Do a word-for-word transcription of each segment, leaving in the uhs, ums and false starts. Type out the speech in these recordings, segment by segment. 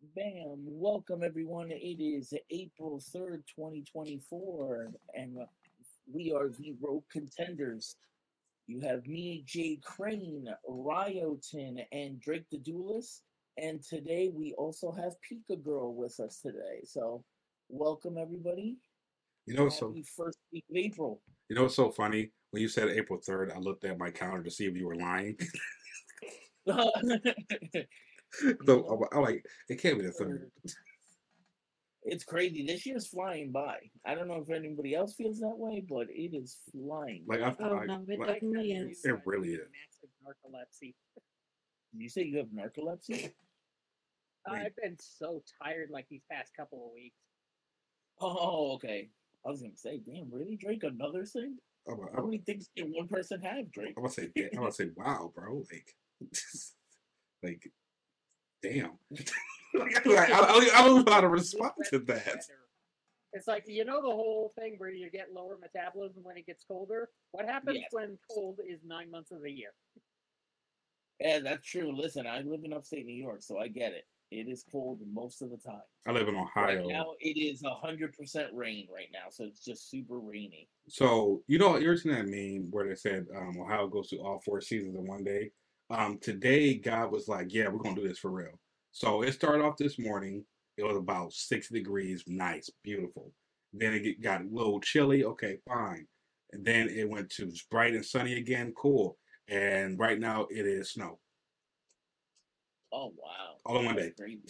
Bam! Welcome everyone. It is April third, twenty twenty-four, and uh, we are the Rogue Contenders. You have me, Jay Crane, Ryotin, and Drake the Duelist. And today we also have Pika Girl with us today. So, welcome everybody. You know, what's so Happy first week of April. you know, what's so funny. When you said April third, I looked at my calendar to see if you were lying. so no, I'm, I'm like, it can't be the third. er, it's crazy. This year's flying by. I don't know if anybody else feels that way, but it is flying Like by. I, Oh I no, it like, definitely Really is. it bad. really is. Massive narcolepsy. Did you say you have narcolepsy? Wait, I've been so tired like these past couple of weeks. Oh, okay. I was gonna say, damn, really, Drake? Another thing? I'm, How I'm, many things can one person have, Drake? I'm gonna say, da- I'm gonna say, wow, bro. Like, like, damn. like, I, I, don't- I don't know how to respond to that. It's like, you know, the whole thing where you get lower metabolism when it gets colder? What happens Yes. when cold is nine months of the year? Yeah, that's true. Listen, I live in upstate New York, so I get it. It is cold most of the time. I live in Right Ohio, now, it is a hundred percent rain right now, so it's just super rainy. so you know, you ever seen that meme where they said um, Ohio goes through all four seasons in one day? Um, today, God was like, "Yeah, we're gonna do this for real." So it started off this morning. It was about six degrees, nice, beautiful. Then it get- got a little chilly. Okay, fine. And then it went to bright and sunny again. Cool. And right now it is snow Oh wow, all in one that's day. crazy.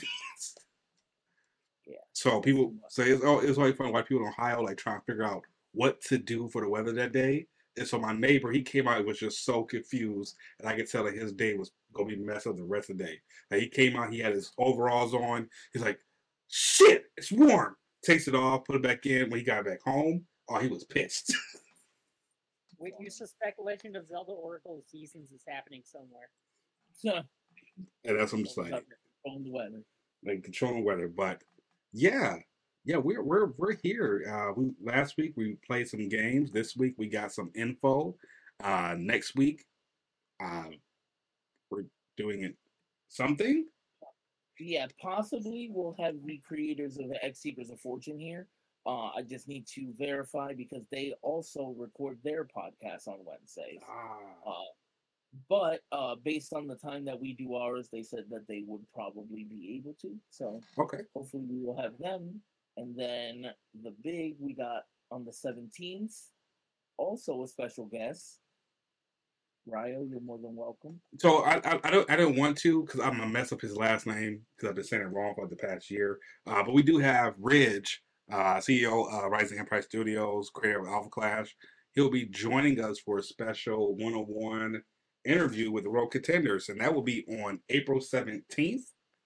Yeah, So that's too people much. so it's oh, it's always fun why people in Ohio like trying to figure out what to do for the weather that day. And so my neighbor, he came out and was just so confused, and I could tell that his day was gonna be messed up the rest of the day. Like he came out, he had his overalls on. He's like, "Shit, it's warm." Takes it off, put it back in. When he got back home, oh, he was pissed. We, you suspect Legend of Zelda Oracle of Seasons is happening somewhere. and that's I'm just All like, about controlling the weather. like controlling weather. But yeah, yeah, we're we're we're here. Uh, we last week we played some games. This week we got some info. Uh, next week, uh, we're doing it something. Yeah, possibly we'll have the creators of the X Seekers of Fortune here. Uh, I just need to verify because they also record their podcast on Wednesdays. Ah, Uh, but uh, based on the time that we do ours, they said that they would probably be able to. So okay. hopefully we will have them. And then the big we got on the seventeenth, also a special guest. Ryo, you're more than welcome. So I, I I don't I didn't want to because I'm gonna mess up his last name because I've been saying it wrong for the past year. Uh, but we do have Ridge, uh, C E O of Rising Empire Studios, creator of Alpha Clash. He'll be joining us for a special one-on-one interview with the Road Contenders, and that will be on April seventeenth.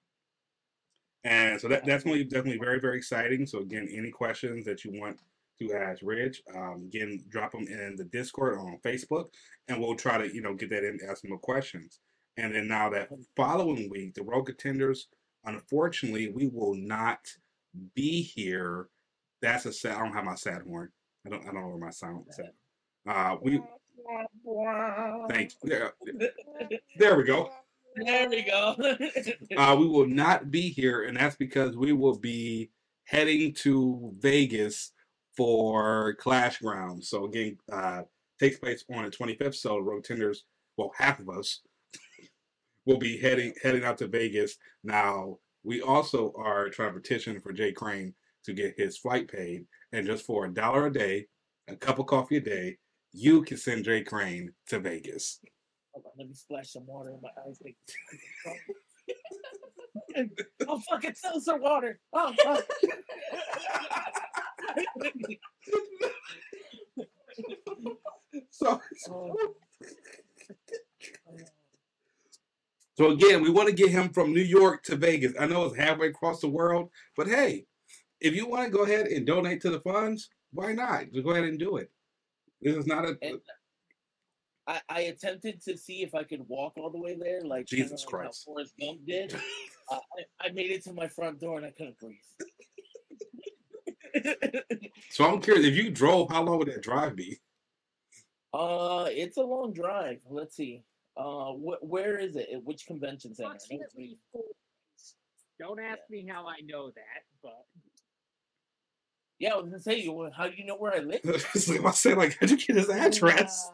And so that that's going to be definitely very very exciting. So again, any questions that you want to ask Ridge, um, again, drop them in the Discord or on Facebook, and we'll try to you know get that in, ask them more questions. And then now that following week, the Road Contenders, unfortunately, we will not be here. That's a sad. I don't have my sad horn. I don't. I don't know where my sound is at. Uh, we thank you. There, there we go. There we go. Uh, we will not be here, and that's because we will be heading to Vegas for Clash Grounds. So again, uh, takes place on the twenty-fifth. So Road Tenders, well, half of us will be heading heading out to Vegas. Now we also are trying to petition for Jay Crane to get his flight paid, and just for a dollar a day, a cup of coffee a day, you can send Jay Crane to Vegas. Hold on, let me splash some water in my eyes. Like, oh, fucking seltzer water. Oh, fuck. so, Oh, So again, we want to get him from New York to Vegas. I know it's halfway across the world, but hey, if you want to go ahead and donate to the funds, why not? Just go ahead and do it. This is not a and I, I attempted to see if I could walk all the way there, like kind of Jesus like how Christ. Forrest Gump did. Uh, I, I made it to my front door and I couldn't breathe. So I'm curious, if you drove, how long would that drive be? uh, it's a long drive. Let's see. Uh, wh- where is it? At which convention center? I know it's Approximately me. four days. Don't ask me how I know that, but Yeah, I was gonna say, you. How do you know where I live? It's like I said, like, how'd you get his address?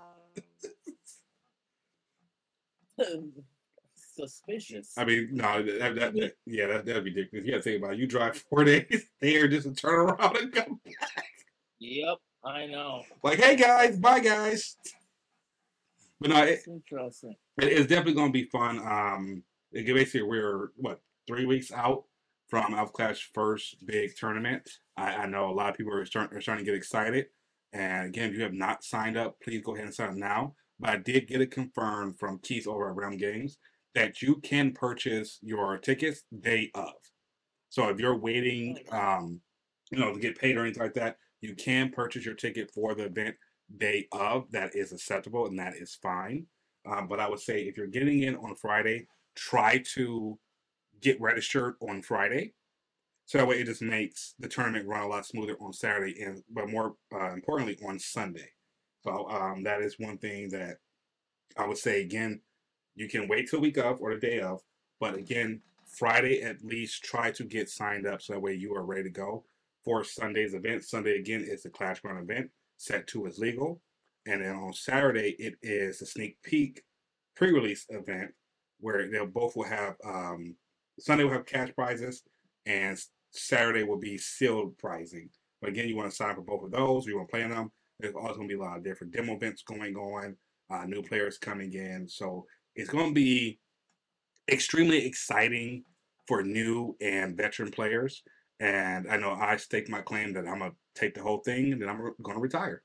Suspicious. I mean, no, that, that, that yeah, that that'd be ridiculous. You gotta think about it. You drive four days there just to turn around and come back. Yep, I know. Like, hey guys, bye guys. But no, it, It's interesting. it- it's definitely gonna be fun. Um, it, basically we're what three weeks out from Alpha Clash first big tournament. I, I know a lot of people are starting are starting to get excited. And again, if you have not signed up, please go ahead and sign up now. But I did get it confirmed from Keith over at Realm Games that you can purchase your tickets day of. So if you're waiting, um, you know, to get paid or anything like that, you can purchase your ticket for the event day of. That is acceptable and that is fine. Um, but I would say if you're getting in on Friday, try to get registered on Friday. So that way it just makes the tournament run a lot smoother on Saturday and, but more uh, importantly, on Sunday. So um, that is one thing that I would say again, you can wait till week of or the day of, but again, Friday at least try to get signed up so that way you are ready to go for Sunday's event. Sunday again is the Clash Ground event. Set two is legal, and then on Saturday it is the sneak peek pre-release event where they'll both will have um, Sunday will have cash prizes and Saturday will be sealed prizing. But again, you want to sign for both of those. You want to play in them. There's also going to be a lot of different demo events going on, uh, new players coming in. So it's going to be extremely exciting for new and veteran players. And I know I staked my claim that I'm going to take the whole thing and then I'm going to retire.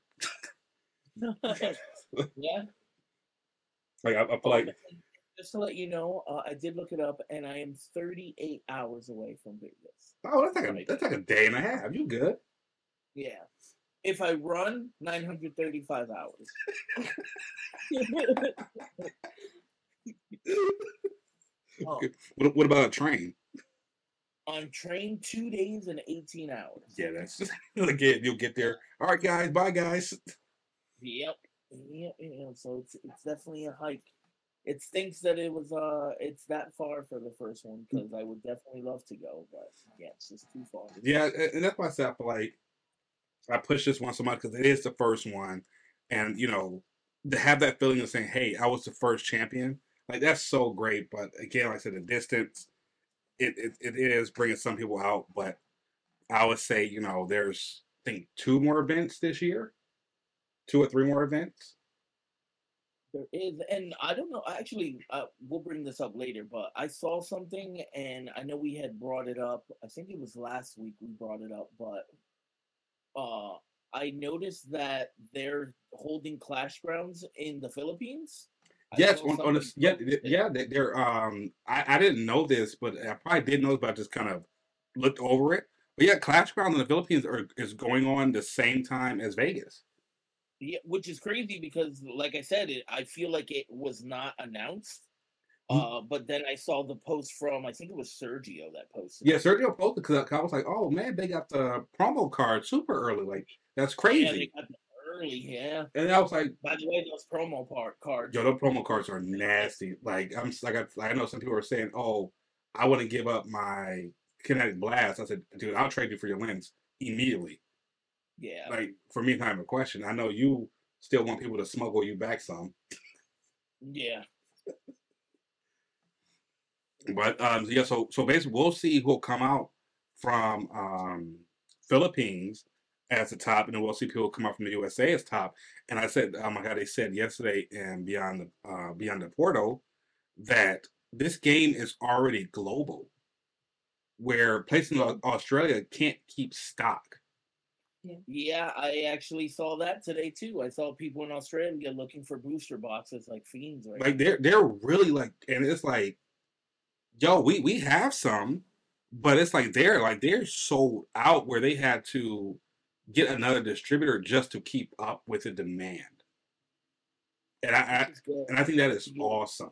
Yeah. Like I, I feel Oh, like just to let you know, uh, I did look it up, and I am thirty-eight hours away from Vegas. oh that's like a Right. that's like a day and a half. You good? Yeah. If I run, nine hundred thirty-five hours. Oh, Okay. What, what about a train? on train, two days and eighteen hours. Yeah, that's again. You'll get there. All right, guys. Bye, guys. Yep. Yep. Yeah, so it's it's definitely a hike. It stinks that it was uh it's that far for the first one because I would definitely love to go, but yeah, it's just too far. Yeah, and that's why I said I feel like I push this one so much because it is the first one, and you know, to have that feeling of saying, "Hey, I was the first champion," like that's so great. But again, like I said, the distance, it it, it is bringing some people out. But I would say, you know, there's I think two more events this year, two or three more events. There is, and I don't know. Actually, uh, we'll bring this up later, but I saw something, and I know we had brought it up. I think it was last week we brought it up, but uh, I noticed that they're holding Clash Grounds in the Philippines. I Yes, saw on, on the, something yeah, posted. th- yeah, they- they're um I, I didn't know this, but I probably did know, but I just kind of looked over it. But yeah, Clash Ground in the Philippines are, is going on the same time as Vegas. Yeah, which is crazy because, like I said, it, I feel like it was not announced. Mm, Uh, but then I saw the post from I think it was Sergio that posted Yeah, it. Sergio posted because I was like, oh man, they got the promo card super early. Like that's Yeah, they crazy. got them early. Yeah. And I was like, By the way, those promo part cards yo, are the promo cards are nasty. Like I'm like I, like, I know some people are saying, oh, I wouldn't give up my kinetic blast. I said, dude, I'll trade you for your lens immediately. yeah. Like for me, not even a question. I know you still want people to smuggle you back some. Yeah. But um, yeah, so so basically, we'll see who'll come out from um, Philippines as the top, and then we'll see people come out from the U S A as top. And I said, oh my God, they said yesterday and beyond the uh, beyond the portal that this game is already global, where places in Au- Australia can't keep stock. Yeah, I actually saw that today too. I saw people in Australia looking for booster boxes like fiends right Like now. they're they're really like, and it's like, yo, we we have some, but it's like they're like they're sold out where they had to get another distributor just to keep up with the demand. And I, I Which is good. and I think that is Yeah. awesome.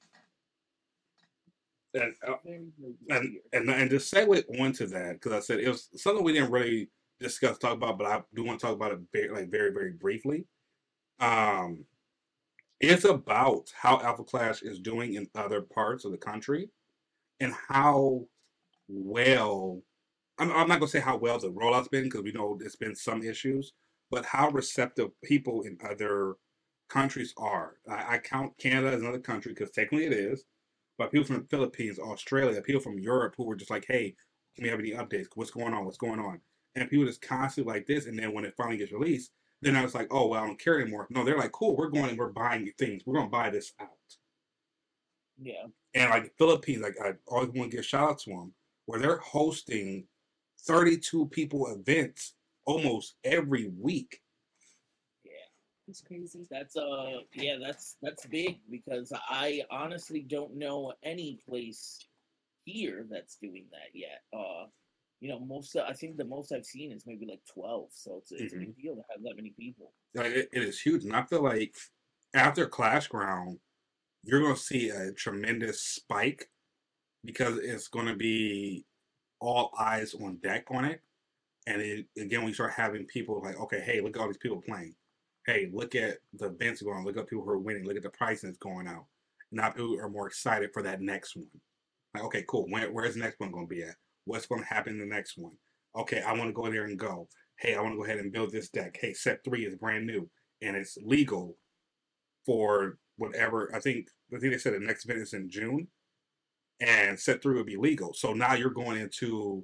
And uh, Very, very good and to hear. and and to segue onto that, because I said it was something we didn't really discuss talk about, but I do want to talk about it very like very very briefly. Um, it's about how Alpha Clash is doing in other parts of the country and how well. I'm, I'm not gonna say how well the rollout's been because we know there's been some issues, but how receptive people in other countries are. I, I count Canada as another country because technically it is, but people from the Philippines, Australia, people from Europe who were just like, "Hey, can we have any updates? What's going on? What's going on?" And people just constantly like this, and then when it finally gets released, then I was like, "Oh well, I don't care anymore." No, they're like, "Cool, we're going and we're buying things. We're gonna buy this out." Yeah. And like the Philippines, like I always want to give shout out to them, where they're hosting thirty-two people events almost every week. Yeah. It's crazy. That's uh yeah, that's that's big because I honestly don't know any place here that's doing that yet. Uh you know, most of, I think the most I've seen is maybe like twelve, so it's it's Mhm. a big deal to have that many people. Like it, it is huge, and I feel like after Clash Ground, you're going to see a tremendous spike because it's going to be all eyes on deck on it. And it, again, we start having people like, okay, hey, look at all these people playing. Hey, look at the events going on. Look at people who are winning. Look at the pricing that's going out. Now people are more excited for that next one. Like, okay, cool. Where, where's the next one going to be at? What's going to happen in the next one? Okay, I want to go there and go. Hey, I want to go ahead and build this deck. Hey, set three is brand new and it's legal for whatever. I think I think they said the next event is in June, and set three would be legal. So now you're going into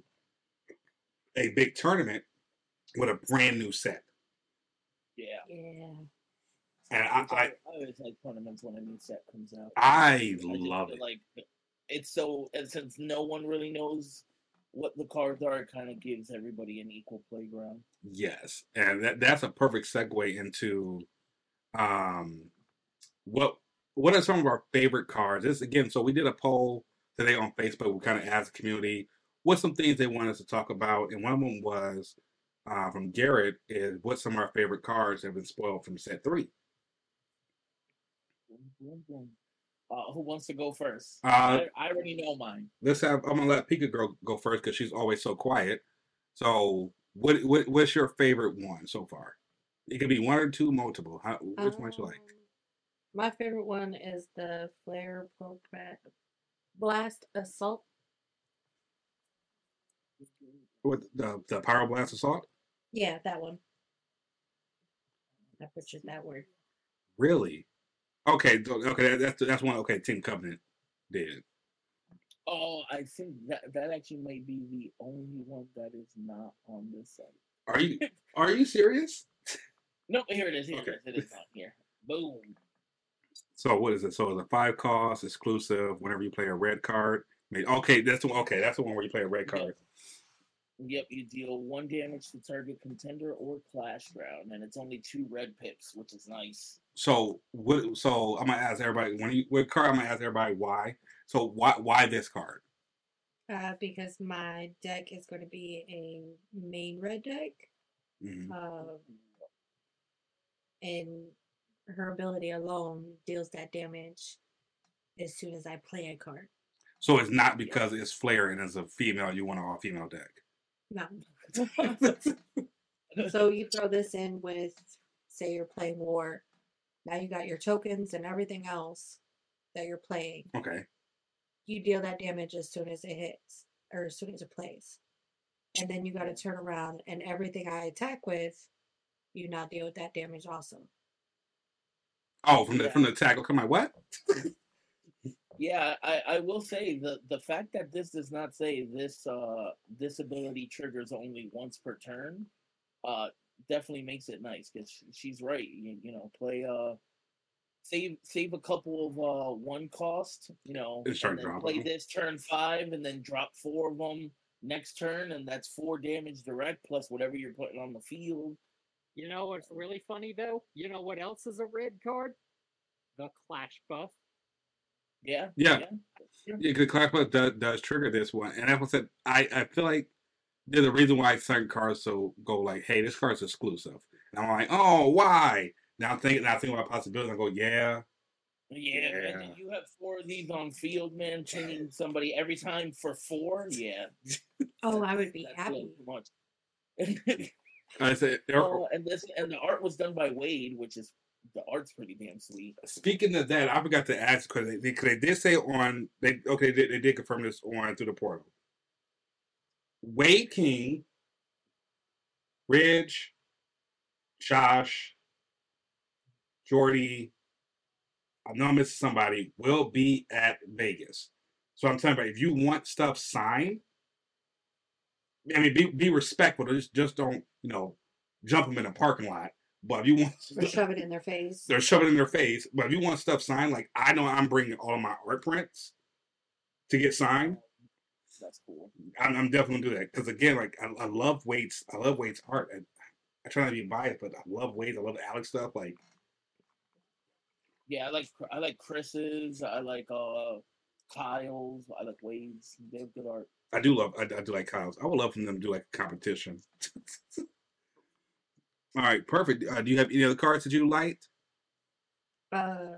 a big tournament with a brand new set. Yeah. Yeah. And I, Which I, I, I always like tournaments when a new set comes out. I I just love feel it. like it's so, and since no one really knows what the cards are, it kind of gives everybody an equal playground. Yes, and that that's a perfect segue into um what what are some of our favorite cards? This again, so we did a poll today on Facebook. We kind of asked the community what's some things they want us to talk about, and one of them was uh, from Garrett is what's some of our favorite cards that have been spoiled from set three. Boom, boom, boom. Uh, who wants to go first? Uh, I, I already know mine. Let's have. I'm gonna let Pika Girl go first because she's always so quiet. So, what, what what's your favorite one so far? It could be one or two, multiple. How, which one you like? Um, My favorite one is the Flare Propet Blast Assault. What the the Pyro Blast Assault? Yeah, that one. I butchered that word. Really? Okay, th- okay, that, that's that's one. Okay, Team Covenant did. Oh, I think that that actually might be the only one that is not on this site. Are you are you serious? No, here it is. Here Okay. it is. It is on here. Boom. So what is it? So it's a five cost exclusive. Whenever you play a red card, I mean, okay, that's the one. Okay, that's the one where you play a red card. Yep, you deal one damage to target contender or clash ground, and it's only two red pips, which is nice. So what? So I'm gonna ask everybody when you what card? I'm gonna ask everybody why. So why why this card? Uh, because my deck is going to be a main red deck. Mhm. Uh, and her ability alone deals that damage as soon as I play a card. So it's not because it's Flare and as a female you want an all female deck. No. So you throw this in with, say you're playing war. Now you got your tokens and everything else that you're playing. Okay. You deal that damage as soon as it hits, or as soon as it plays. And then you got to turn around and everything I attack with, you now deal with that damage also. Oh, from the Yeah. from the attack. Okay, my what? Yeah, I, I will say the the fact that this does not say this uh this ability triggers only once per turn, uh definitely makes it nice because she's right. You, you know, play uh save save a couple of uh one cost, you know, And start and then dropping play them. this turn five and then drop four of them next turn, and that's four damage direct plus whatever you're putting on the field. You know what's really funny though? You know what else is a red card? The Clash buff. Yeah, Yeah. Yeah, because Clash Buff does, does trigger this one, and as I said, I, I feel like there's a reason why certain cards so go like, hey, this card's exclusive, and I'm like, oh, why? Now I'm thinking, now I'm thinking about possibilities. I go, yeah, Yeah, and Yeah. then you have four of these on field, man, pinging somebody every time for four. Yeah. Oh, I would be That's a little happy. too much. I said. Oh, and this and the art was done by Wade, which is the art's pretty damn sweet. Speaking of that, I forgot to ask because they, they, 'cause they did say on they okay they, they did confirm this on through the portal. Wade King, Ridge, Josh, Jordy, I know I'm missing somebody, will be at Vegas. So I'm telling you, if you want stuff signed, I mean, be be respectful. Just just don't, you know, jump them in a parking lot. But if you want, Or shove it in their face. they're shoving it in their face. But if you want stuff signed, like I know I'm bringing all of my art prints to get signed. That's cool. I'm, I'm definitely gonna do that because again, like I, I love Wade's, I love Wade's art. I, I try not to be biased, but I love Wade. I love Alex stuff. Like, Yeah, I like I like Chris's. I like uh Kyle's. I like Wade's. They have good art. I do love, I, I do like Kyle's. I would love for them to do like a competition. All right, perfect. Uh, do you have any other cards that you liked? Um,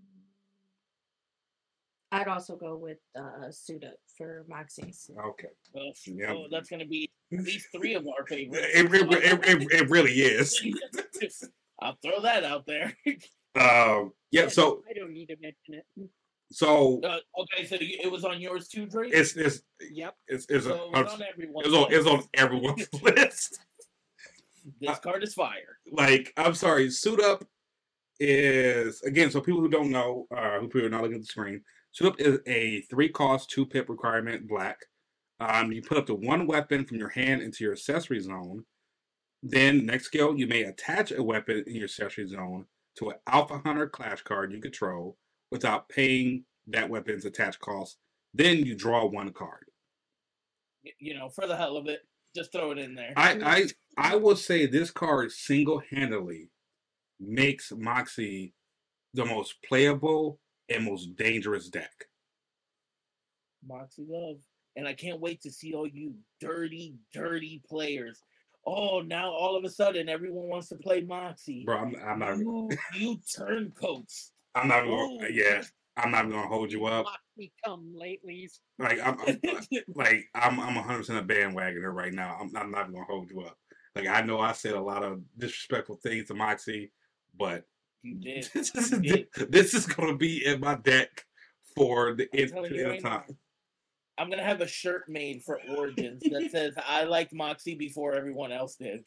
I'd also go with uh, Suit Up for Moxie's. Okay. Well, Yeah. oh, that's gonna be at least three of our favorites. It, it, it, it, it really is. I'll throw that out there. Um, yeah, so I don't need to mention it. so Uh, okay, so you- it was on yours too, Drake. it's it's Yep. it's it's, so a, it was on everyone's. it's on it's on everyone's list. This card is fire. Like, I'm sorry, Suit Up is again. So people who don't know, uh, who people are not looking at the screen, Suit Up is a three cost, two pip requirement black. Um, you put up to one weapon from your hand into your accessory zone. Then next skill, you may attach a weapon in your accessory zone to an Alpha Hunter Clash card you control without paying that weapon's attached cost. Then you draw one card. Y- You know, for the hell of it, just throw it in there. I I I will say this card single handedly makes Moxie the most playable and most dangerous deck. Moxie Love. And I can't wait to see all you dirty, dirty players. Oh, now all of a sudden everyone wants to play Moxie. Bro, I'm, I'm not You, you turncoats. I'm not Ooh. gonna yeah, I'm not gonna hold you up. Moxie come latelys. Like I'm, I'm like I'm I'm one hundred percent a bandwagoner right now. I'm, I'm not gonna hold you up. Like I know I said a lot of disrespectful things to Moxie, but You did. this is You did. this is gonna be in my deck for the I'm end, telling to you the end right of now. time. I'm gonna have a shirt made for Origins that says I liked Moxie before everyone else did.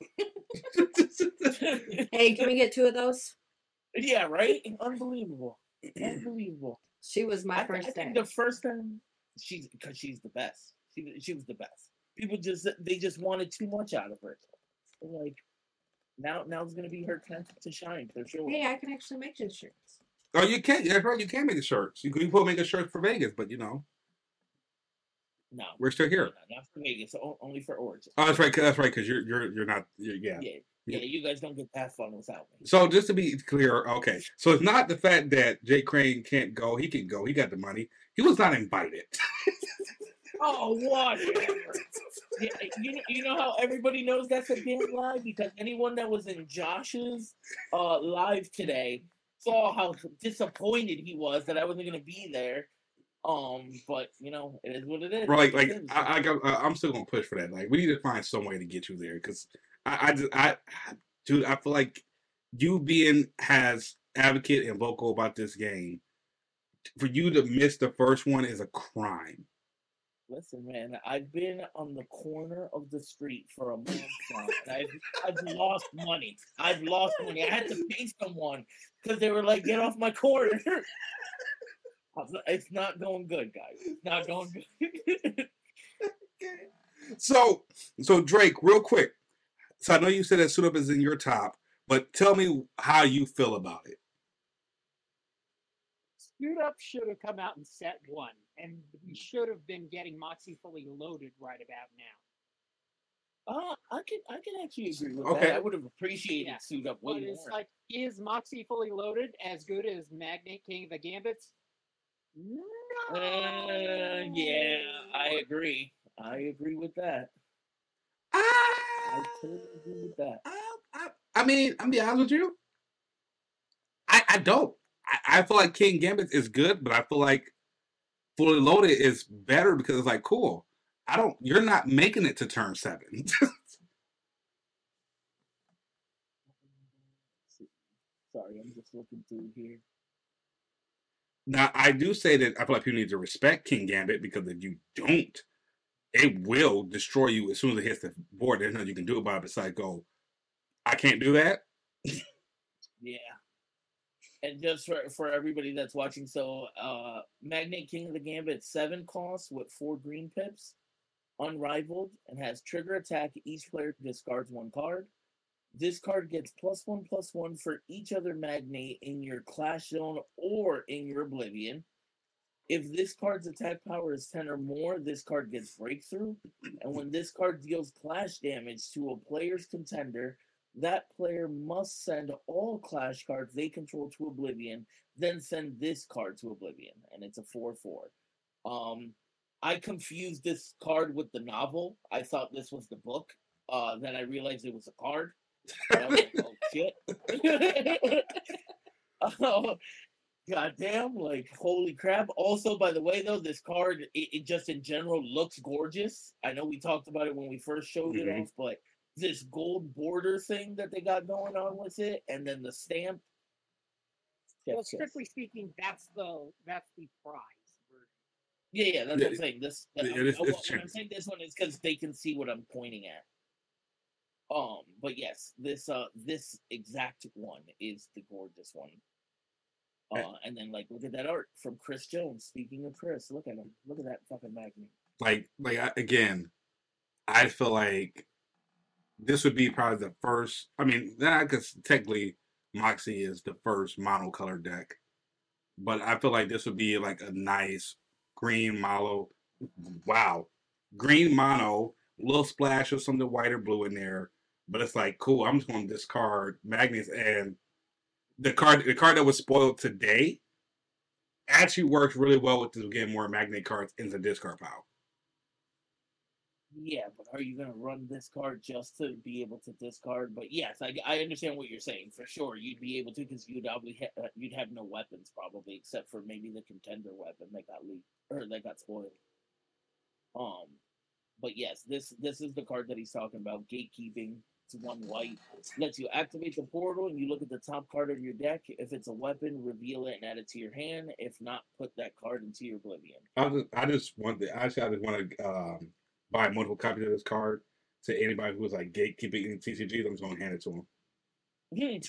Hey, can we get two of those? Yeah, right? Unbelievable. Unbelievable. She was my I, th- first I think day. the first time she's because she's the best. She she was the best. People just they just wanted too much out of her. They're like now now's gonna be her chance to shine for sure. Hey, I can actually make you shirts. Oh, you can. That's right. You can make a shirts. You can you put make a shirt for Vegas, but you know No, we're still here. no, not for Vegas. o- Only for Origins. Oh, that's right. 'cause- That's right. Because you're you're you're not. You're, yeah. Yeah, yeah. You guys don't get that fun without me. So just to be clear, okay. So it's not the fact that Jay Crane can't go. He can go. He got the money. He was not invited. Oh, whatever. Yeah, you know, you know how everybody knows that's a damn lie because anyone that was in Josh's uh, live today saw how disappointed he was that I wasn't gonna be there. Um, but you know, it is what it is. Bro, like, like It is. I, I, got- I, I'm still gonna push for that. Like, we need to find some way to get you there because I, I, just, I, dude, I feel like you being as advocate and vocal about this game, for you to miss the first one is a crime. Listen, man, I've been on the corner of the street for a month now, and I've I've lost money. I've lost money. I had to pay someone because they were like, "Get off my corner." I was like, it's not going good, guys. It's not going good. So, so Drake, real quick. So I know you said that Suit Up is in your top, but tell me how you feel about it. Suit Up should have come out in set one, and we should have been getting Moxie fully loaded right about now. Uh, I can I can actually agree with Okay. that. I would have appreciated Yeah. Suit Up way But it's more. like, is Moxie fully loaded as good as Magnate King of the Gambits? No. Uh, yeah, I agree. I agree with that. I I, totally agree with that. I, I, I mean, I'm be honest with you. I, I don't. I, I feel like King Gambit is good, but I feel like Fully Loaded is better because it's like, cool. I don't. You're not making it to turn seven. Sorry, I'm just looking through here. Now, I do say that I feel like people need to respect King Gambit because if you don't, it will destroy you as soon as it hits the board. There's nothing you can do about it besides go, I can't do that. Yeah. And just for, for everybody that's watching, so uh Magnate King of the Gambit seven costs with four green pips, unrivaled, and has trigger attack. Each player discards one card. This card gets plus one plus one for each other magnate in your clash zone or in your oblivion. If this card's attack power is ten or more, this card gets breakthrough. And when this card deals clash damage to a player's contender, that player must send all clash cards they control to oblivion, then send this card to oblivion. And it's a four four. Um, I confused this card with the novel. I thought this was the book. Uh, then I realized it was a card. I was like, oh shit. Oh, goddamn, like holy crap. Also, by the way, though, this card, it, it just in general looks gorgeous. I know we talked about it when we first showed Mhm. it off, but this gold border thing that they got going on with it, and then the stamp. Well, Yes, yes. strictly speaking, that's the that's the prize version. Yeah, yeah, that's Yeah, what I'm saying. This, yeah, uh, it's- uh, it's what- when I'm changed. saying this one is because they can see what I'm pointing at. Um, but yes, this uh this exact one is the gorgeous one. Eh. Uh, and then like look at that art from Chris Jones. Speaking of Chris, look at him. Look at that fucking magnet. Like, like I, again, I feel like this would be probably the first. I mean, that because technically Moxie is the first monocolored deck, but I feel like this would be like a nice green mono. Wow, green mono, little splash of something white or blue in there. But it's like cool. I'm just going to discard magnets, and the card, the card that was spoiled today, actually works really well with this getting more magnet cards into discard pile. Yeah, but are you gonna run this card just to be able to discard? But yes, I, I understand what you're saying for sure. You'd be able to because you'd probably ha- uh, you'd have no weapons probably except for maybe the contender weapon that got leaked or that got spoiled. Um, but yes, this this is the card that he's talking about. Gatekeeping. It's one white. Lets you activate the portal and you look at the top card of your deck. If it's a weapon, reveal it and add it to your hand. If not, put that card into your oblivion. I just, I just want the actually I just want to um, buy multiple copies of this card to anybody who's like gatekeeping in T C Gs. I'm just gonna hand it to them.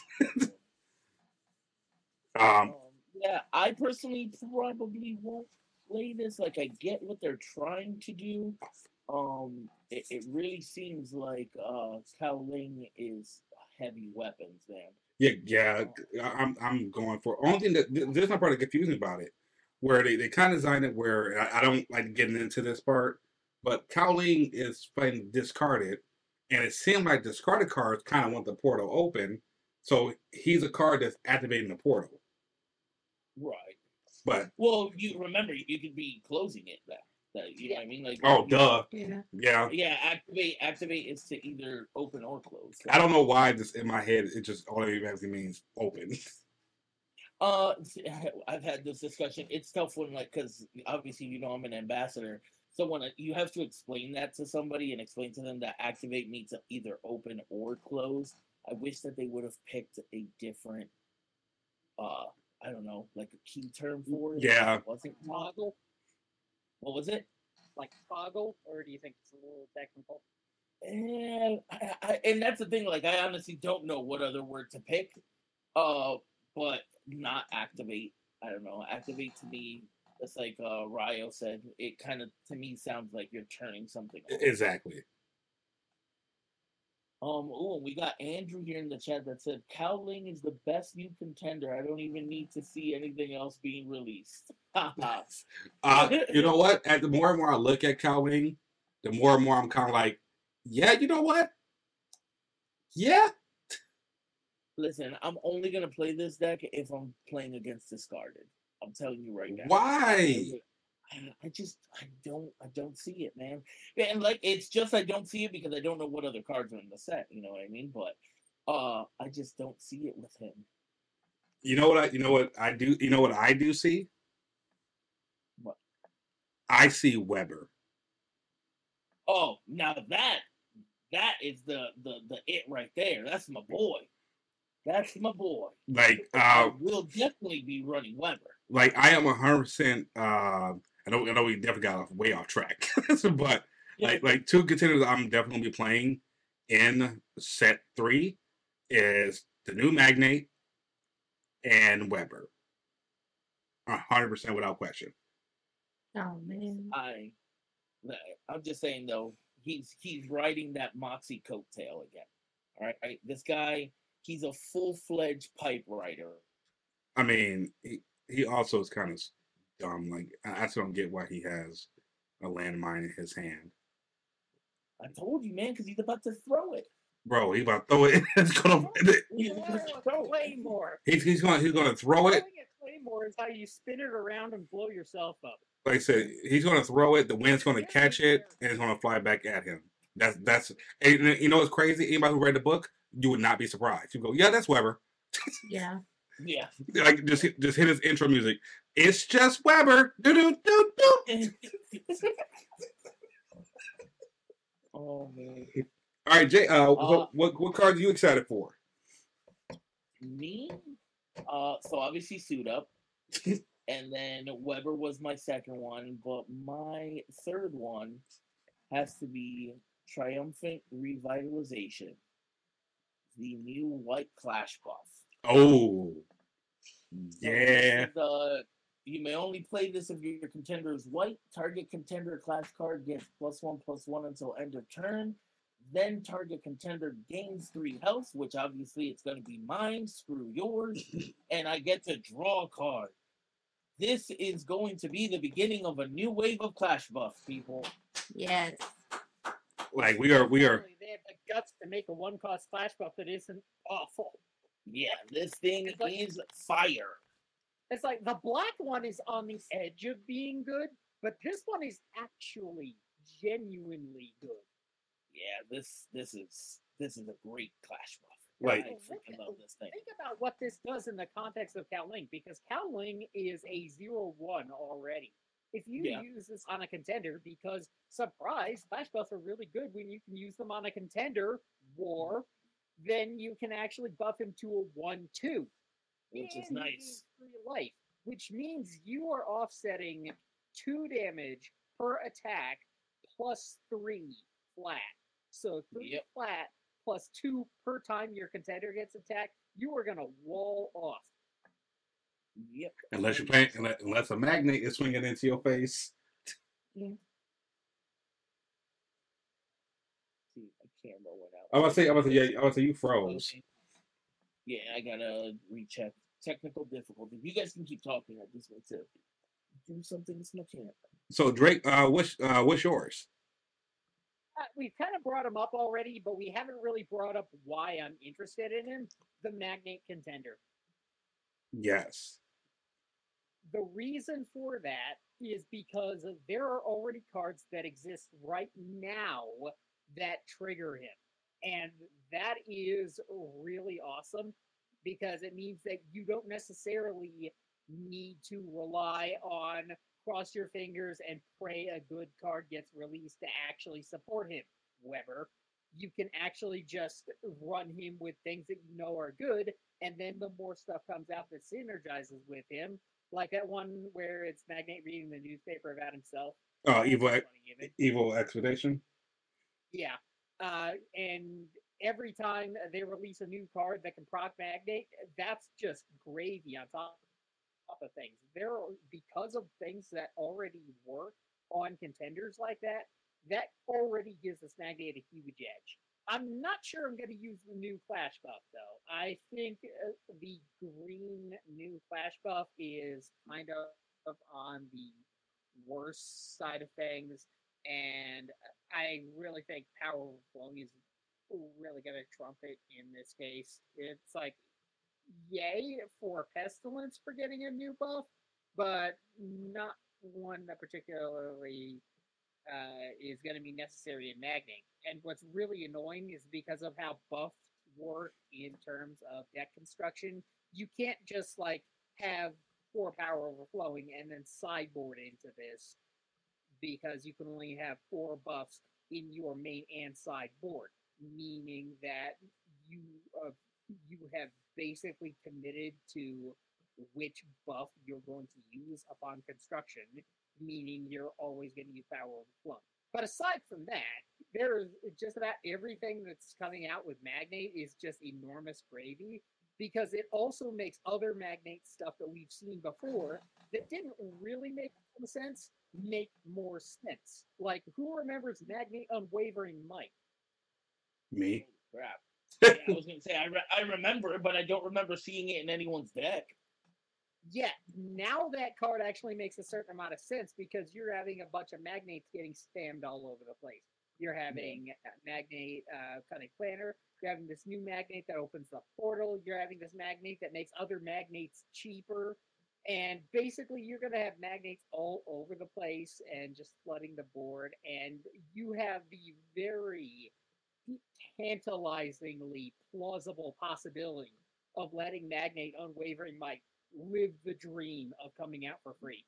Um, Um, yeah, I personally probably won't play this. Like, I get what they're trying to do. Um, it, it really seems like uh, Cao Ling is heavy weapons, man. yeah, yeah, I- I'm I'm going for only thing that th- there's not part of confusing about it, where they, they kind of designed it where I, I don't like getting into this part, but Cowling is playing discarded, and it seemed like discarded cards kind of want the portal open, so he's a card that's activating the portal. Right. But Well, you remember you could be closing it. That, that you know what I mean? Like, oh, you- duh, Yeah. yeah. Yeah, activate. Activate is to either open or close. I don't know why this in my head it just automatically means open. Uh, I've had this discussion. It's tough when, like, because obviously you know I'm an ambassador. So when I- you have to explain that to somebody and explain to them that activate means to either open or close. I wish that they would have picked a different, uh, I don't know, like a key term for it. Yeah. It wasn't Toggle, what was it? like toggle, or do you think it's a little technical? And I, I, and that's the thing. Like, I honestly don't know what other word to pick. Uh, but not activate. I don't know. Activate to me, it's like uh Ryo said. It kind of to me sounds like you're turning something on. Exactly. Um. Oh, we got Andrew here in the chat that said Cowling is the best new contender. I don't even need to see anything else being released. Haha. Uh, you know what? At the more and more I look at Cowling, the more and more I'm kind of like, yeah, you know what? Yeah, Listen, I'm only gonna play this deck if I'm playing against discarded. I'm telling you right now. why? I, I just I don't I don't see it, man. Yeah, and like it's just I don't see it because I don't know what other cards are in the set. You know what I mean? But uh, I just don't see it with him. You know what? I, you know what I do. You know what I do see. What? I see Weber. Oh, now that that is the the the it right there. That's my boy. That's my boy. Like, I uh, will definitely be running Weber. like I am a hundred percent. Uh, I know, I know, we definitely got off, way off track, but like like two contenders I'm definitely gonna be playing in set three is the new Magnate and Weber. A hundred percent without question. Oh man. I, I'm just saying though, he's he's riding that Moxie coattail again. All right, right? This guy, he's a full fledged pipe rider. I mean, he, he also is kind of dumb. Like I, I still don't get why he has a landmine in his hand. I told you, man, because he's about to throw it. Bro, he about to throw it. It's gonna. He's Throw about it to with throw it. Claymore. He's, he's gonna he's gonna throw it. Throwing a Claymore is how you spin it around and blow yourself up. Like I said, he's gonna throw it. The wind's gonna catch it, and it's gonna fly back at him. That's that's. And you know what's crazy? Anybody who read the book, you would not be surprised. You go, yeah, that's Weber. Yeah. Yeah. Like just hit- just hit his intro music. It's just Weber. Do do do do. Oh man. All right, Jay. Uh, Uh, so what what cards are you excited for? Me? Uh, so obviously suit up. And then Weber was my second one, but my third one has to be Triumphant Revitalization. The new white clash buff. Oh, So yeah. this is, uh, you may only play this if your contender is white. Target contender clash card gets plus one plus one until end of turn. Then target contender gains three health, which obviously it's going to be mine. Screw yours. And I get to draw a card. This is going to be the beginning of a new wave of clash buff, people. Yes. Like we are we are. Finally, they have the guts to make a one-cost flash buff that isn't awful. Yeah, this thing It's like- is fire. It's like the black one is on the edge of being good, but this one is actually genuinely good. Yeah, this this is this is a great clash buff. Like- I Look freaking at- love this thing. Think about what this does in the context of Cowling, because Cowling is a zero one already. If you Yeah. use this on a contender, because surprise, flash buffs are really good when you can use them on a contender war, then you can actually buff him to a one two. Which is and he nice. gains Three life, which means you are offsetting two damage per attack plus three flat. So three Yep. flat plus two per time your contender gets attacked, you are gonna wall off. Yep. Unless you're playing, unless, unless a magnet is swinging into your face. See, my camera went out. I was say, I was say, yeah, I was say you froze. Okay. Yeah, I gotta recheck technical difficulty. You guys can keep talking. I just want to do something with my camera. So Drake, uh, what's uh, what's yours? Uh, we've kind of brought him up already, but we haven't really brought up why I'm interested in him. The Magnate Contender. Yes. The reason for that is because there are already cards that exist right now that trigger him. And that is really awesome because it means that you don't necessarily need to rely on cross your fingers and pray a good card gets released to actually support him. Weber, you can actually just run him with things that you know are good, and then the more stuff comes out that synergizes with him, like that one where it's Magnate reading the newspaper about himself. Oh, That's a evil, funny image. evil expedition. Yeah. Uh, and every time they release a new card that can proc Magnate, that's just gravy on top of things. There are, because of things that already work on contenders like that, that already gives this Magnate a huge edge. I'm not sure I'm going to use the new Flash buff, though. I think uh, the green new Flash buff is kind of on the worst side of things, and I really think Power Overflowing is really going to trump it in this case. It's like, yay for Pestilence for getting a new buff, but not one that particularly uh, is going to be necessary in Magnate. And what's really annoying is because of how buffs work in terms of deck construction, you can't just like have four Power Overflowing and then sideboard into this because you can only have four buffs in your main and sideboard, meaning that you uh, you have basically committed to which buff you're going to use upon construction, meaning you're always going to use Power Overflowing. But aside from that, there's just about everything that's coming out with Magnate is just enormous gravy because it also makes other Magnate stuff that we've seen before that didn't really make sense make more sense. Like, who remembers Magnate Unwavering Might? Me. Crap. Yeah, I was gonna say I re- I remember it, but I don't remember seeing it in anyone's deck. Yeah, now that card actually makes a certain amount of sense because you're having a bunch of magnates getting spammed all over the place. You're having a magnate uh, cunning planner. You're having this new magnate that opens the portal. You're having this magnate that makes other magnates cheaper. And basically, you're going to have magnates all over the place and just flooding the board. And you have the very tantalizingly plausible possibility of letting Magnate Unwavering Might live the dream of coming out for free.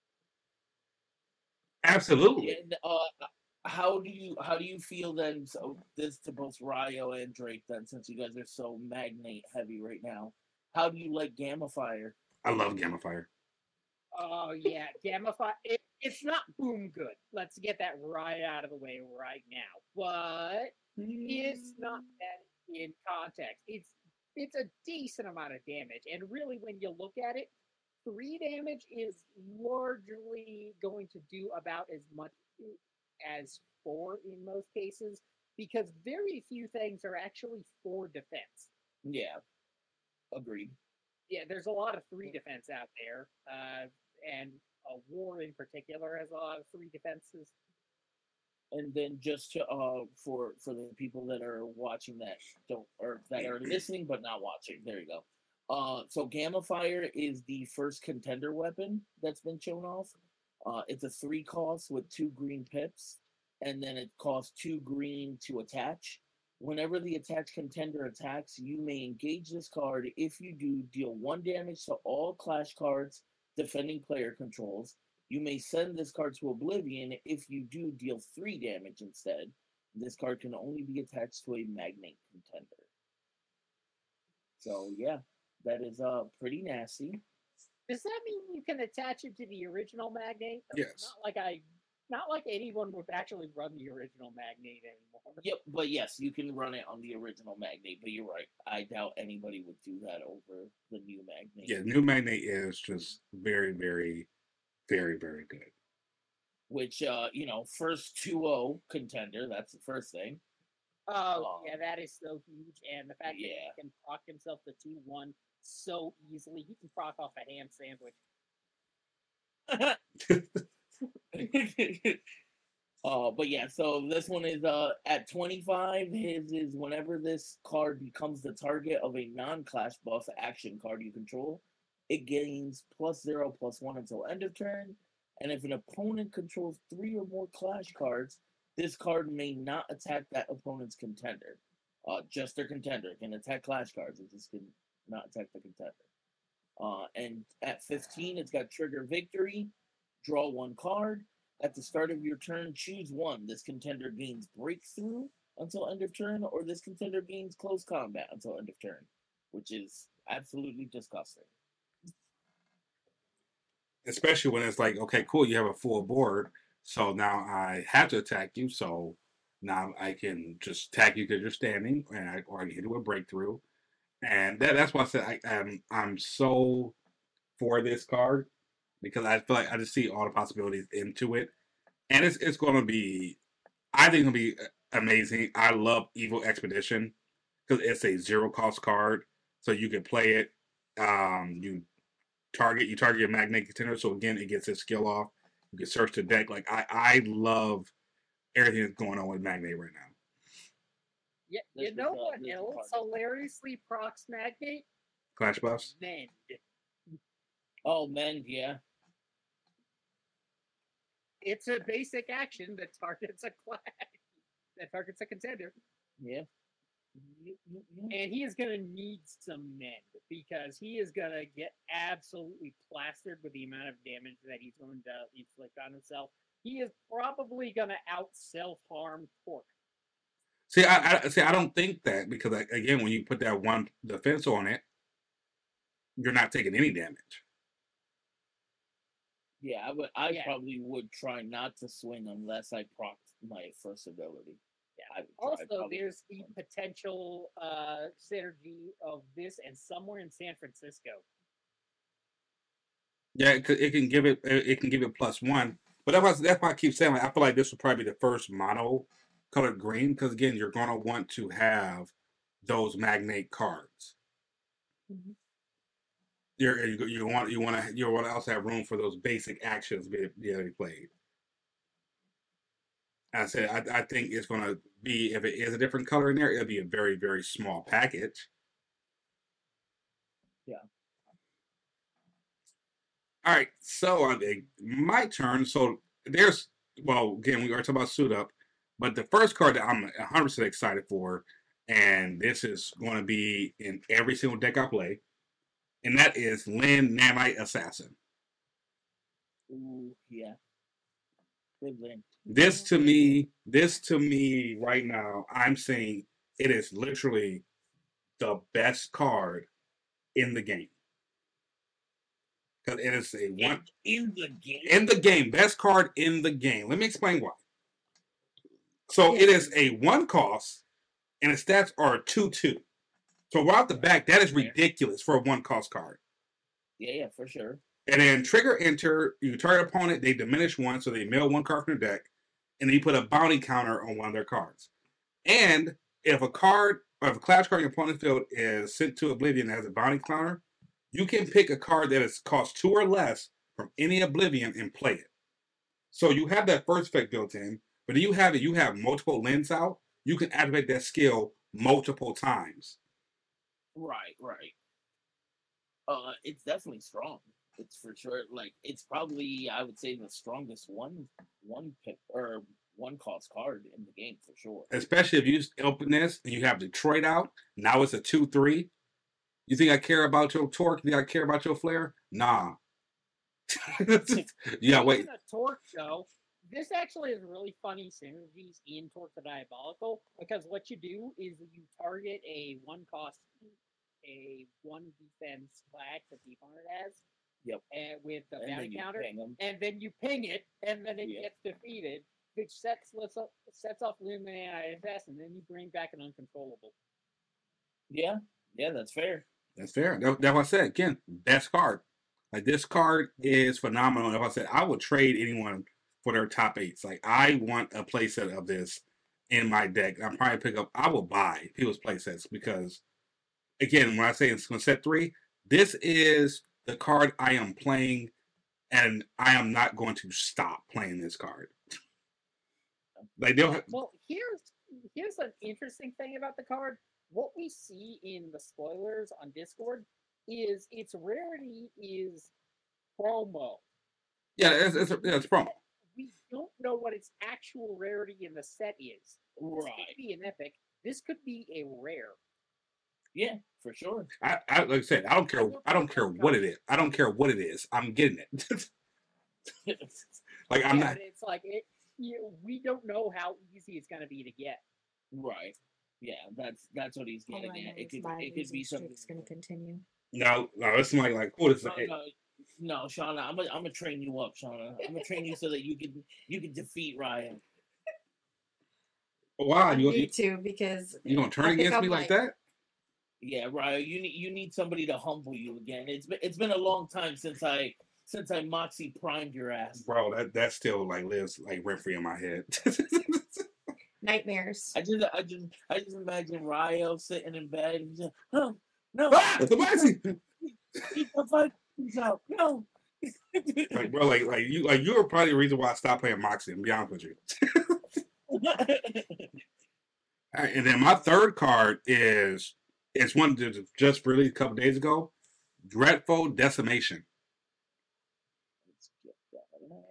Absolutely. And, uh, how do you how do you feel then? So this to both Ryo and Drake then, since you guys are so magnate heavy right now. How do you like Gamma Fire? I love Gamma Fire. Oh yeah, Gamma Fire. It, it's not boom good. Let's get that right out of the way right now. But it's not that in context. It's it's a decent amount of damage, and really, when you look at it, three damage is largely going to do about as much as four in most cases, because very few things are actually four defense. Yeah, agreed. Yeah, there's a lot of three defense out there, uh, and a war in particular has a lot of three defenses. And then just to uh for for the people that are watching that don't or that are listening but not watching, there you go. Uh, so Gamma Fire is the first contender weapon that's been shown off. Uh, it's a three cost with two green pips, and then it costs two green to attach. Whenever the attached contender attacks, you may engage this card. If you do, deal one damage to all clash cards defending player controls. You may send this card to Oblivion. If you do, deal three damage instead. This card can only be attached to a Magnate contender. So yeah, that is uh pretty nasty. Does that mean you can attach it to the original Magnate? Yes. Not like I, not like anyone would actually run the original Magnate anymore. Yep, but yes, you can run it on the original Magnate. But you're right. I doubt anybody would do that over the new Magnate. Yeah, new Magnate is just very, very, very, very good. Which uh, you know, first two oh contender. That's the first thing. Oh, Um, yeah, that is so huge. And the fact yeah. that he can proc himself to two one so easily. He can proc off a ham sandwich. uh, but yeah, so this one is uh at twenty-five. His is whenever this card becomes the target of a non-clash buff action card you control, it gains plus zero plus one until end of turn. And if an opponent controls three or more clash cards, this card may not attack that opponent's contender. Uh, just their contender. It can attack clash cards. It just can not attack the contender. Uh, and at fifteen, it's got trigger victory. Draw one card. At the start of your turn, choose one. This contender gains breakthrough until end of turn, or this contender gains close combat until end of turn, which is absolutely disgusting. Especially when it's like, okay, cool, you have a full board, so now I have to attack you, so now I can just attack you because you're standing, and I, or I can hit you with a breakthrough. And that, that's why I said I, I'm, I'm so for this card, because I feel like I just see all the possibilities into it. And it's it's going to be, I think it'll be amazing. I love Evil Expedition because it's a zero cost card, so you can play it. Um, you target you target your Magnate contender, so again it gets its skill off. You can search the deck. Like I I love everything that's going on with Magnate right now. Yeah, This you know was, uh, what this was else part hilariously procs Magnate? Clash buffs. Mend. Oh, Mend, yeah. It's a basic action that targets a clash, that targets a contender. Yeah. And he is going to need some mend because he is going to get absolutely plastered with the amount of damage that he's going to inflict on himself. He is probably going to out self-harm Torque. See, I, I see. I don't think that because like, again, when you put that one defense on it, you're not taking any damage. Yeah, I would. I Yeah. probably would try not to swing unless I proc my first ability. Yeah. I would try Also, probably there's this the one. potential uh, synergy of this and somewhere in San Francisco. Yeah, it, could- it can give it it it can give it plus one. But that's why, that's why I keep saying like, I feel like this will probably be the first mono colored green because again you're gonna want to have those magnate cards. Mhm. You're you, you want you want to you want to also have room for those basic actions to be, be able to be played. I said I, I think it's gonna be if it is a different color in there, it'll be a very very small package. Yeah. All right, so I think my turn. So there's well, again, we are talking about suit up, but the first card that I'm one hundred percent excited for, and this is going to be in every single deck I play, and that is Lynn Nanite Assassin. Ooh, yeah. Good Lynn. This to me, this to me right now, I'm saying it is literally the best card in the game because it is a one In, in the game. in the game best card in the game. Let me explain why. So Yeah. it is a one cost, and its stats are two two. So right off the back, that is ridiculous for a one cost card. Yeah, yeah, for sure. And then trigger enter, you target opponent, they diminish one, so they mill one card from their deck, and then you put a bounty counter on one of their cards. And if a card, or if a clash card in your opponent's field is sent to Oblivion that has a bounty counter, you can pick a card that is cost two or less from any Oblivion and play it. So you have that first effect built in, but then you have it, you have multiple lens out, you can activate that skill multiple times. Right, right. Uh, it's definitely strong. It's for sure. Like it's probably I would say the strongest one one pick or one cost card in the game for sure. Especially if you open this and you have Detroit out, now it's a two three. You think I care about your torque? You think I care about your flare? Nah. Yeah, wait. Speaking of Torque, though, this actually has really funny synergies in Torque the Diabolical because what you do is you target a one cost, a one defense clash that the opponent has. Yep. And with the And bounty then you counter, ping 'em. and then you ping it, and then it Yeah. gets defeated, which sets lets up, sets off Luminary Assassin, and then you bring back an uncontrollable. Yeah, yeah, that's fair. That's fair. That, that's what I said. Again, best card. Like this card is phenomenal. If I said I would trade anyone for their top eights. Like I want a playset of this in my deck. I'll probably pick up. I will buy people's playsets because, again, when I say it's on set three, this is the card I am playing, and I am not going to stop playing this card. Like they'll have, Well, here's here's an interesting thing about the card. What we see in the spoilers on Discord is its rarity is promo. yeah, it's it's, yeah, it's promo. We don't know what its actual rarity in the set is. This Right. could be an epic. This could be a rare. Yeah, for sure. I, I like I said, I don't care. I don't care what it is. I don't care what it is. I'm getting it. Like I'm Yeah, not. but it's like it. You, we don't know how easy it's going to be to get. Right. Yeah, that's that's what he's All I getting know at. It is could my it could be losing something. streak's gonna continue. No, no, it's like like oh, this is No, like, no, no, Shauna. I'm gonna I'm gonna train you up, Shauna. I'm gonna train you so that you can you can defeat Ryan. wow, I you you, need to because you gonna turn I think against I'm me like like- that? Yeah, Ryan. You need you need somebody to humble you again. It's been it's been a long time since I since I Moxie primed your ass. Bro, that that still like lives like rent free in my head. nightmares. I just I just I just imagine Ryo sitting in bed and just oh no Ah, the Moxie! keep the Vikings out. No. Like bro, like like you like you were probably the reason why I stopped playing Moxie. To be honest with you. All right, and then my third card is it's one that just released a couple days ago. Dreadful Decimation. Let's get that out.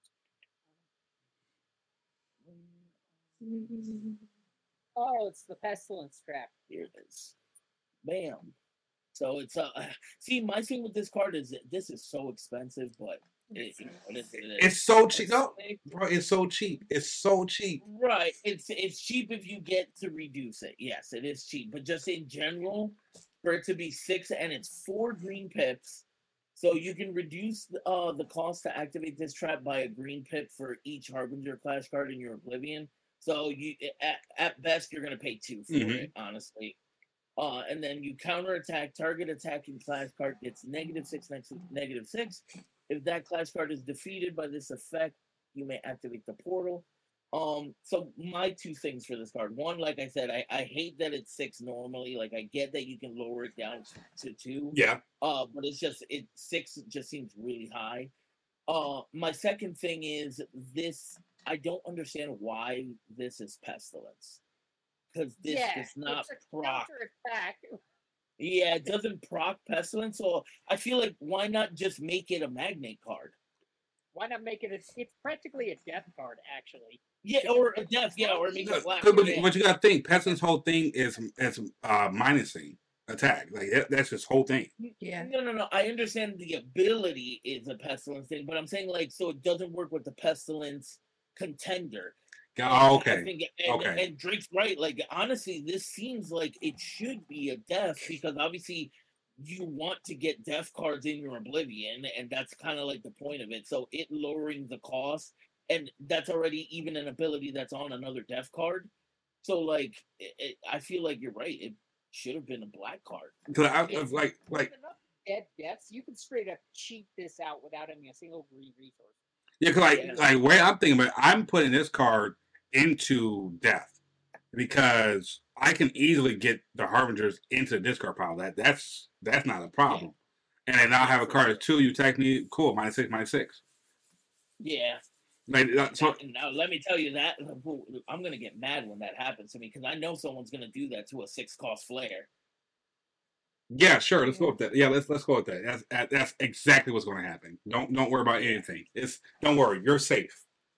Oh, it's the pestilence trap. Here it is. Bam. So it's uh see my thing with this card is that this is so expensive, but it, you know, it is, it is. It's so cheap. No, It's- bro, it's so cheap. It's so cheap. Right. It's it's cheap if you get to reduce it. Yes, it is cheap. But just in general, for it to be six and it's four green pips, So you can reduce uh, the cost to activate this trap by a green pip for each Harbinger Clash card in your Oblivion. So you at, at best you're gonna pay two for Mhm. it, honestly. Uh, and then you counterattack. Target attacking clash card gets negative six, negative six. If that clash card is defeated by this effect, you may activate the portal. Um, so my two things for this card. One, like I said, I, I hate that it's six normally. Like I get that you can lower it down to two. Yeah. Uh, but it's just it six just seems really high. Uh, my second thing is this. I don't understand why this is pestilence. Because this yeah, does not it's a proc. counterattack. Yeah, it doesn't proc pestilence. So I feel like why not just make it a magnate card? Why not make it a, it's practically a death card, actually. Yeah, or a death, yeah, or make it black. But, but, Yeah. but you got to think, Pestilence whole thing is is uh, minusing attack. Like that, that's his whole thing. Yeah. No, no, no. I understand the ability is a pestilence thing, but I'm saying like so it doesn't work with the pestilence contender. Oh, And I okay. think, and, Okay. and Drake's right. Like honestly, this seems like it should be a death because obviously you want to get death cards in your Oblivion, and that's kind of like the point of it. So it lowering the cost, and that's already even an ability that's on another death card. So like, it, it, I feel like you're right. It should have been a black card. Because I Yeah, was like, with like, enough dead deaths, you can straight up cheat this out without having a single green resource. yeah, because like, Yeah. like, where I'm thinking about, I'm putting this card into death because I can easily get the Harbingers into the discard pile. That that's that's not a problem. And then I'll have a card two. You attack me, cool, minus six, minus six. Yeah. Like uh, so, Now, now, let me tell you that I'm gonna get mad when that happens to me because I know someone's gonna do that to a six cost flare. yeah, sure. Let's go with that. Yeah, let's let's go with that. That's that- that's exactly what's going to happen. Don't don't worry about anything. It's don't worry. You're safe.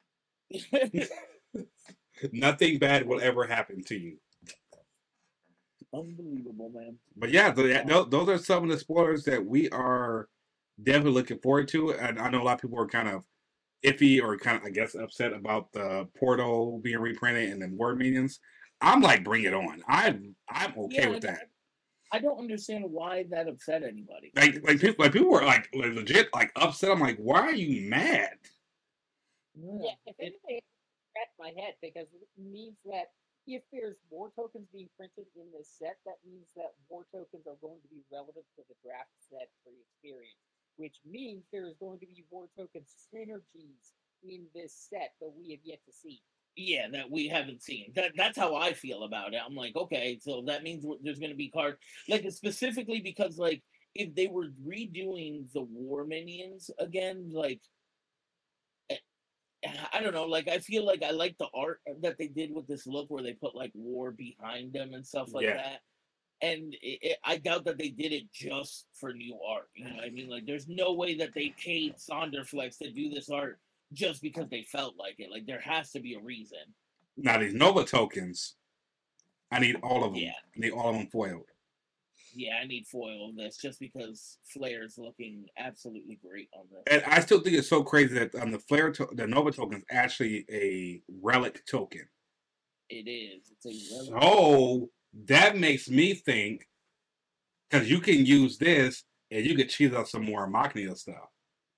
Nothing bad will ever happen to you. Unbelievable, man. But yeah, the, those, those are some of the spoilers that we are definitely looking forward to. And I know a lot of people are kind of iffy or kind of, I guess, upset about the portal being reprinted and then word meetings. I'm like, bring it on. I'm I'm okay Yeah, with I- that. I don't understand why that upset anybody. Like like people like people were like legit like upset. I'm like, why are you mad? Yeah, if it- anything, scratch my head because it means that if there's war tokens being printed in this set, that means that war tokens are going to be relevant to the draft set for the experience, which means there is going to be war token synergies in this set that we have yet to see. Yeah, that we haven't seen. That that's how I feel about it. I'm like, okay, so that means w- there's going to be cards like specifically because like if they were redoing the war minions again, like eh, I don't know, like I feel like I like the art that they did with this look where they put like war behind them and stuff like Yeah. that. And it, it, I doubt that they did it just for new art. You know what I mean? Like, there's no way that they paid Sonderflex to do this art just because they felt like it. Like, there has to be a reason. Now these Nova tokens, I need all of them. Yeah. I need all of them foiled. Yeah, I need foil on this just because Flair's looking absolutely great on this. And I still think it's so crazy that um, the Flare, to- the Nova token is actually a relic token. It is. It's a relic. So that makes me think because you can use this and you could cheese out some more Machnia stuff.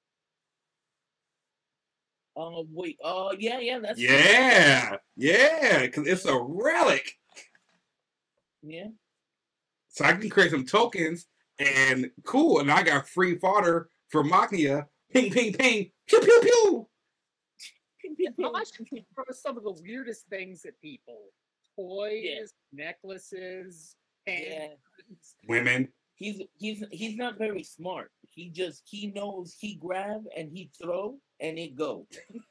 Oh, wait. Oh, yeah, yeah. That's Yeah, yeah, because it's a relic. Yeah. So I can create some tokens and cool, and I got free fodder for Machnia. Ping, ping, ping, pew, pew, pew. Josh throws some of the weirdest things at people: toys, Yeah. necklaces, Yeah. pens. Women. He's he's he's not very smart. He just he knows he grab and he throw and it go.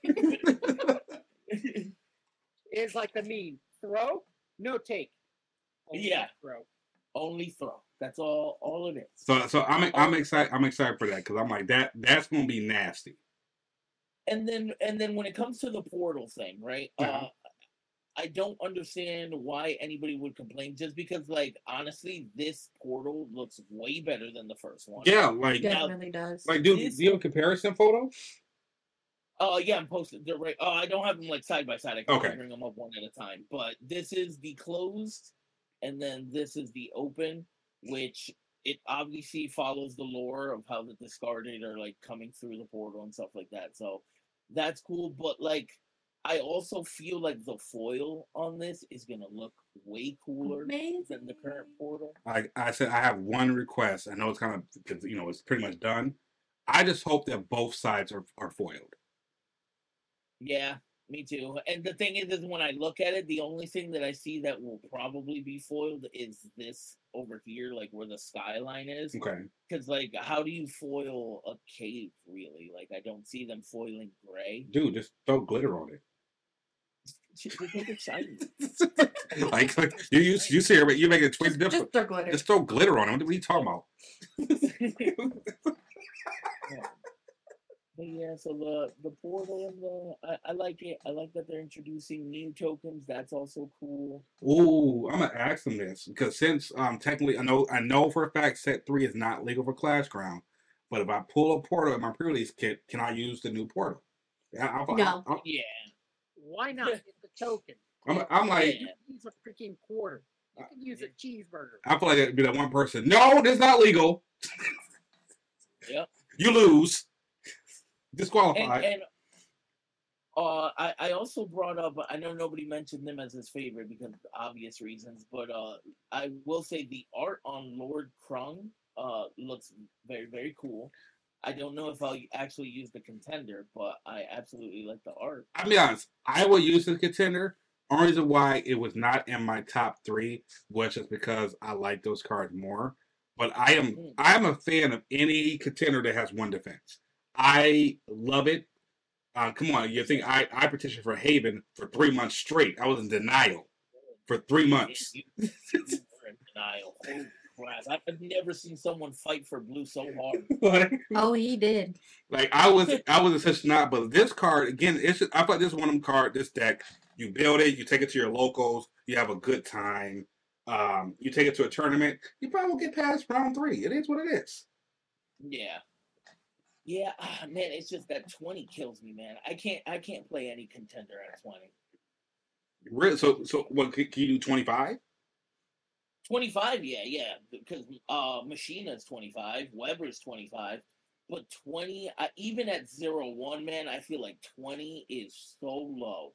It's like the meme: throw, no take. Only Yeah. throw. Only throw. That's all all it is. So, so I'm I'm excited. I'm excited for that because I'm like that. That's gonna be nasty. And then and then when it comes to the portal thing, right? Uh-huh. Uh I don't understand why anybody would complain just because like honestly this portal looks way better than the first one. Yeah, like Yeah. Definitely does. like dude, This- do you have a comparison photo? Oh yeah, I'm posted. They're right. Oh, I don't have them like side by side. I can Okay. bring them up one at a time. But this is the closed, and then this is the open, which it obviously follows the lore of how the discarded are like coming through the portal and stuff like that. So that's cool. But like, I also feel like the foil on this is gonna look way cooler than the current portal. Like I said, I have one request. I know it's kind of because you know it's pretty much done. I just hope that both sides are, are foiled. Yeah, me too. And the thing is, is when I look at it, the only thing that I see that will probably be foiled is this over here, like where the skyline is. Okay. Because, like, how do you foil a cave, really? Like, I don't see them foiling gray. Dude, just throw glitter on it. Just make it shiny. like, like you, you, you see it, but you make it twice Just, different. just throw glitter. Just throw glitter on it. What are you talking about? Yeah. But yeah, so the the portal and the I, I like it. I like that they're introducing new tokens. That's also cool. Ooh, I'm gonna ask them this because since um technically I know I know for a fact set three is not legal for Clash Ground, but if I pull a portal in my pre-release kit, can I use the new portal? Yeah, I'll, No. I'll, Yeah. Why not get the token? I'm, I'm like, Yeah. Use a freaking quarter. You can use a cheeseburger. I feel like it'd be that one person. No, that's not legal. Yep. You lose. And, Disqualified. and uh, I, I also brought up, I know nobody mentioned them as his favorite because of obvious reasons, but uh, I will say the art on Lord Krung uh, looks very, very cool. I don't know if I'll actually use the contender, but I absolutely like the art. I'll be honest. I would use the contender. Only reason why it was not in my top three was just because I like those cards more. But I am Mm. I'm a fan of any contender that has one defense. I love it. Uh, come on, you think I, I petitioned for Haven for three months straight. I was in denial for three months. You, you were in denial. Holy crap. I've never seen someone fight for blue so hard. like, Oh, he did. like I was I was in such not, but this card again, it's just, I thought this is one of them card, this deck. You build it, you take it to your locals, you have a good time. Um, you take it to a tournament, you probably won't get past round three. It is what it is. Yeah. Yeah, ah, man, it's just that twenty kills me, man. I can't I can't play any contender at twenty. Really? So so what can can you do twenty-five? twenty-five, yeah, yeah. Because uh Machina's twenty-five, Weber's twenty-five. But twenty, I, even at zero one, man, I feel like twenty is so low.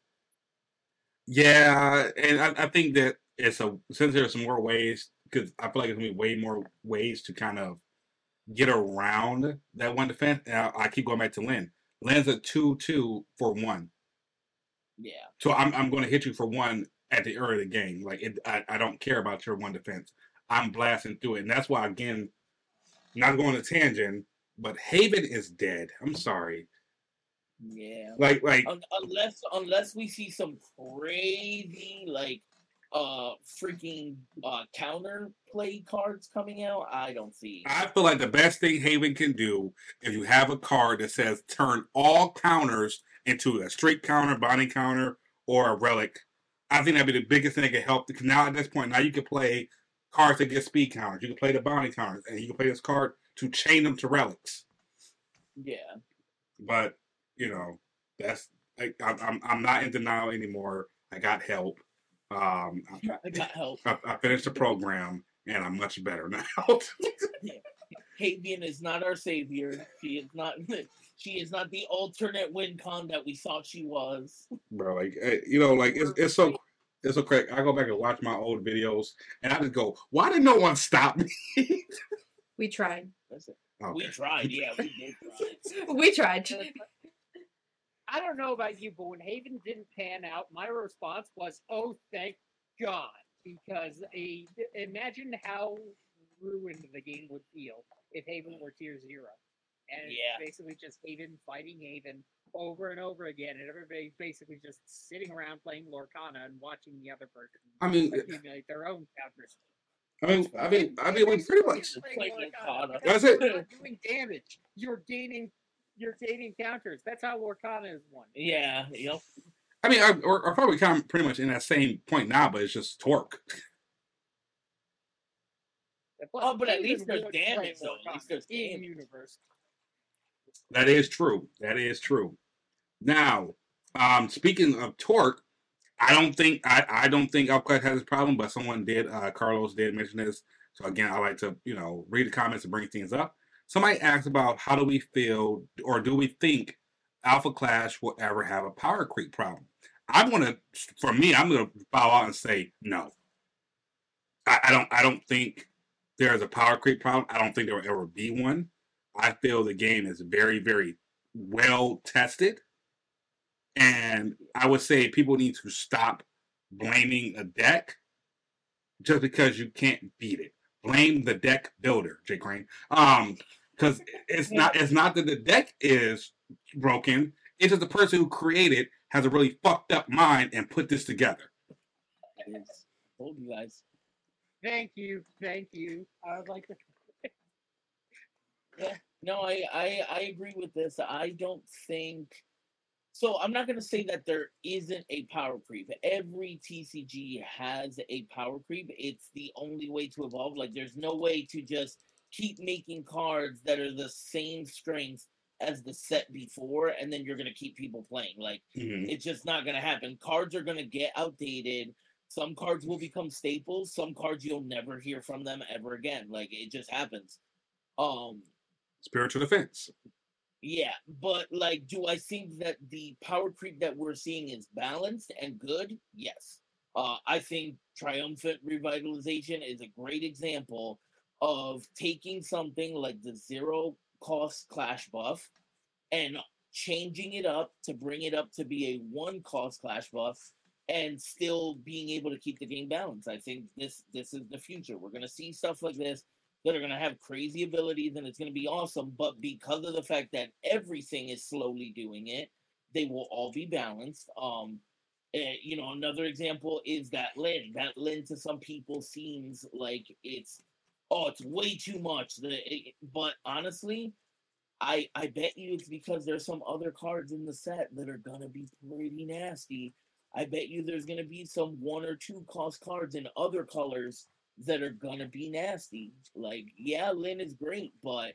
Yeah, and I, I think that it's a since there's some more ways because I feel like there's gonna be way more ways to kind of get around that one defense. And I, I keep going back to Lynn. Lynn's a two two for one, Yeah. so I'm I'm going to hit you for one at the early of the game. Like it, I I don't care about your one defense. I'm blasting through it, and that's why again, not going to tangent, but Haven is dead. I'm sorry. Yeah. Like like Un- unless unless we see some crazy like uh freaking uh counter play cards coming out, I don't see. I feel like the best thing Haven can do if you have a card that says turn all counters into a straight counter, bounty counter, or a relic. I think that'd be the biggest thing that could help. Because now at this point, now you can play cards that get speed counters. You can play the bounty counters, and you can play this card to chain them to relics. Yeah. But you know, that's I, I'm I'm I'm not in denial anymore. I got help. Um, I, I got help. I, I finished the program, and I'm much better now. Havian is not our savior. She is not. She is not the alternate win con that we thought she was. Bro, like eh, you know, like it's it's so it's so crazy. I go back and watch my old videos, and I just go, "Why did no one stop me?" We tried. Listen, Okay. we tried. Yeah, we did try. We tried. I don't know about you, but when Haven didn't pan out, my response was, "Oh, thank God!" Because a imagine how ruined the game would feel if Haven were tier zero, and it's Yeah. basically just Haven fighting Haven over and over again, and everybody basically just sitting around playing Lorcana and watching the other person I mean, accumulate their own counters. I mean, I mean, I mean, we pretty much. Just playing Lorcana. That's You're it. not doing damage. You're gaining. You're gaining counters. That's how Lorcana is won. Yeah. Yep. I mean, I, or, or probably kind of pretty much in that same point now, but it's just torque. Plus, Oh, but at Haven least there's would damage, play though. At least Lorcana there's in damage. universe. That is true. That is true. Now, um, speaking of torque, I don't think I, I don't think Alcott has a problem, but someone did. Uh, Carlos did mention this. So again, I like to, you know, read the comments and bring things up. Somebody asked about how do we feel or do we think Alpha Clash will ever have a power creep problem? I'm gonna, for me, I'm gonna bow out and say no. I, I don't, I don't think there's a power creep problem. I don't think there will ever be one. I feel the game is very, very well tested, and I would say people need to stop blaming a deck just because you can't beat it. Blame the deck builder, Jay Crane. Um, because it's not it's not that the deck is broken. It's just the person who created has a really fucked up mind and put this together. It's, told you guys. Thank you, thank you. I would like to. Yeah, no, I, I I agree with this. I don't think so. I'm not gonna say that there isn't a power creep. Every T C G has a power creep. It's the only way to evolve. Like, there's no way to just keep making cards that are the same strength as the set before, and then you're gonna keep people playing. Like, Mhm. it's just not gonna happen. Cards are gonna get outdated. Some cards will become staples. Some cards you'll never hear from them ever again. Like, it just happens. Um, Spiritual defense. yeah, but like, do I think that the power creep that we're seeing is balanced and good? Yes. Uh, I think Triumphant Revitalization is a great example of taking something like the zero cost Clash buff and changing it up to bring it up to be a one cost Clash buff and still being able to keep the game balanced. I think this this is the future. We're gonna see stuff like this that are going to have crazy abilities and it's going to be awesome. But because of the fact that everything is slowly doing it, they will all be balanced. Um, and, you know, another example is that Lin. That Lin to some people seems like it's, oh, it's way too much. The, it, but honestly, I I bet you it's because there's some other cards in the set that are going to be pretty nasty. I bet you there's going to be some one or two cost cards in other colors that are gonna be nasty. Like, yeah, Lin is great, but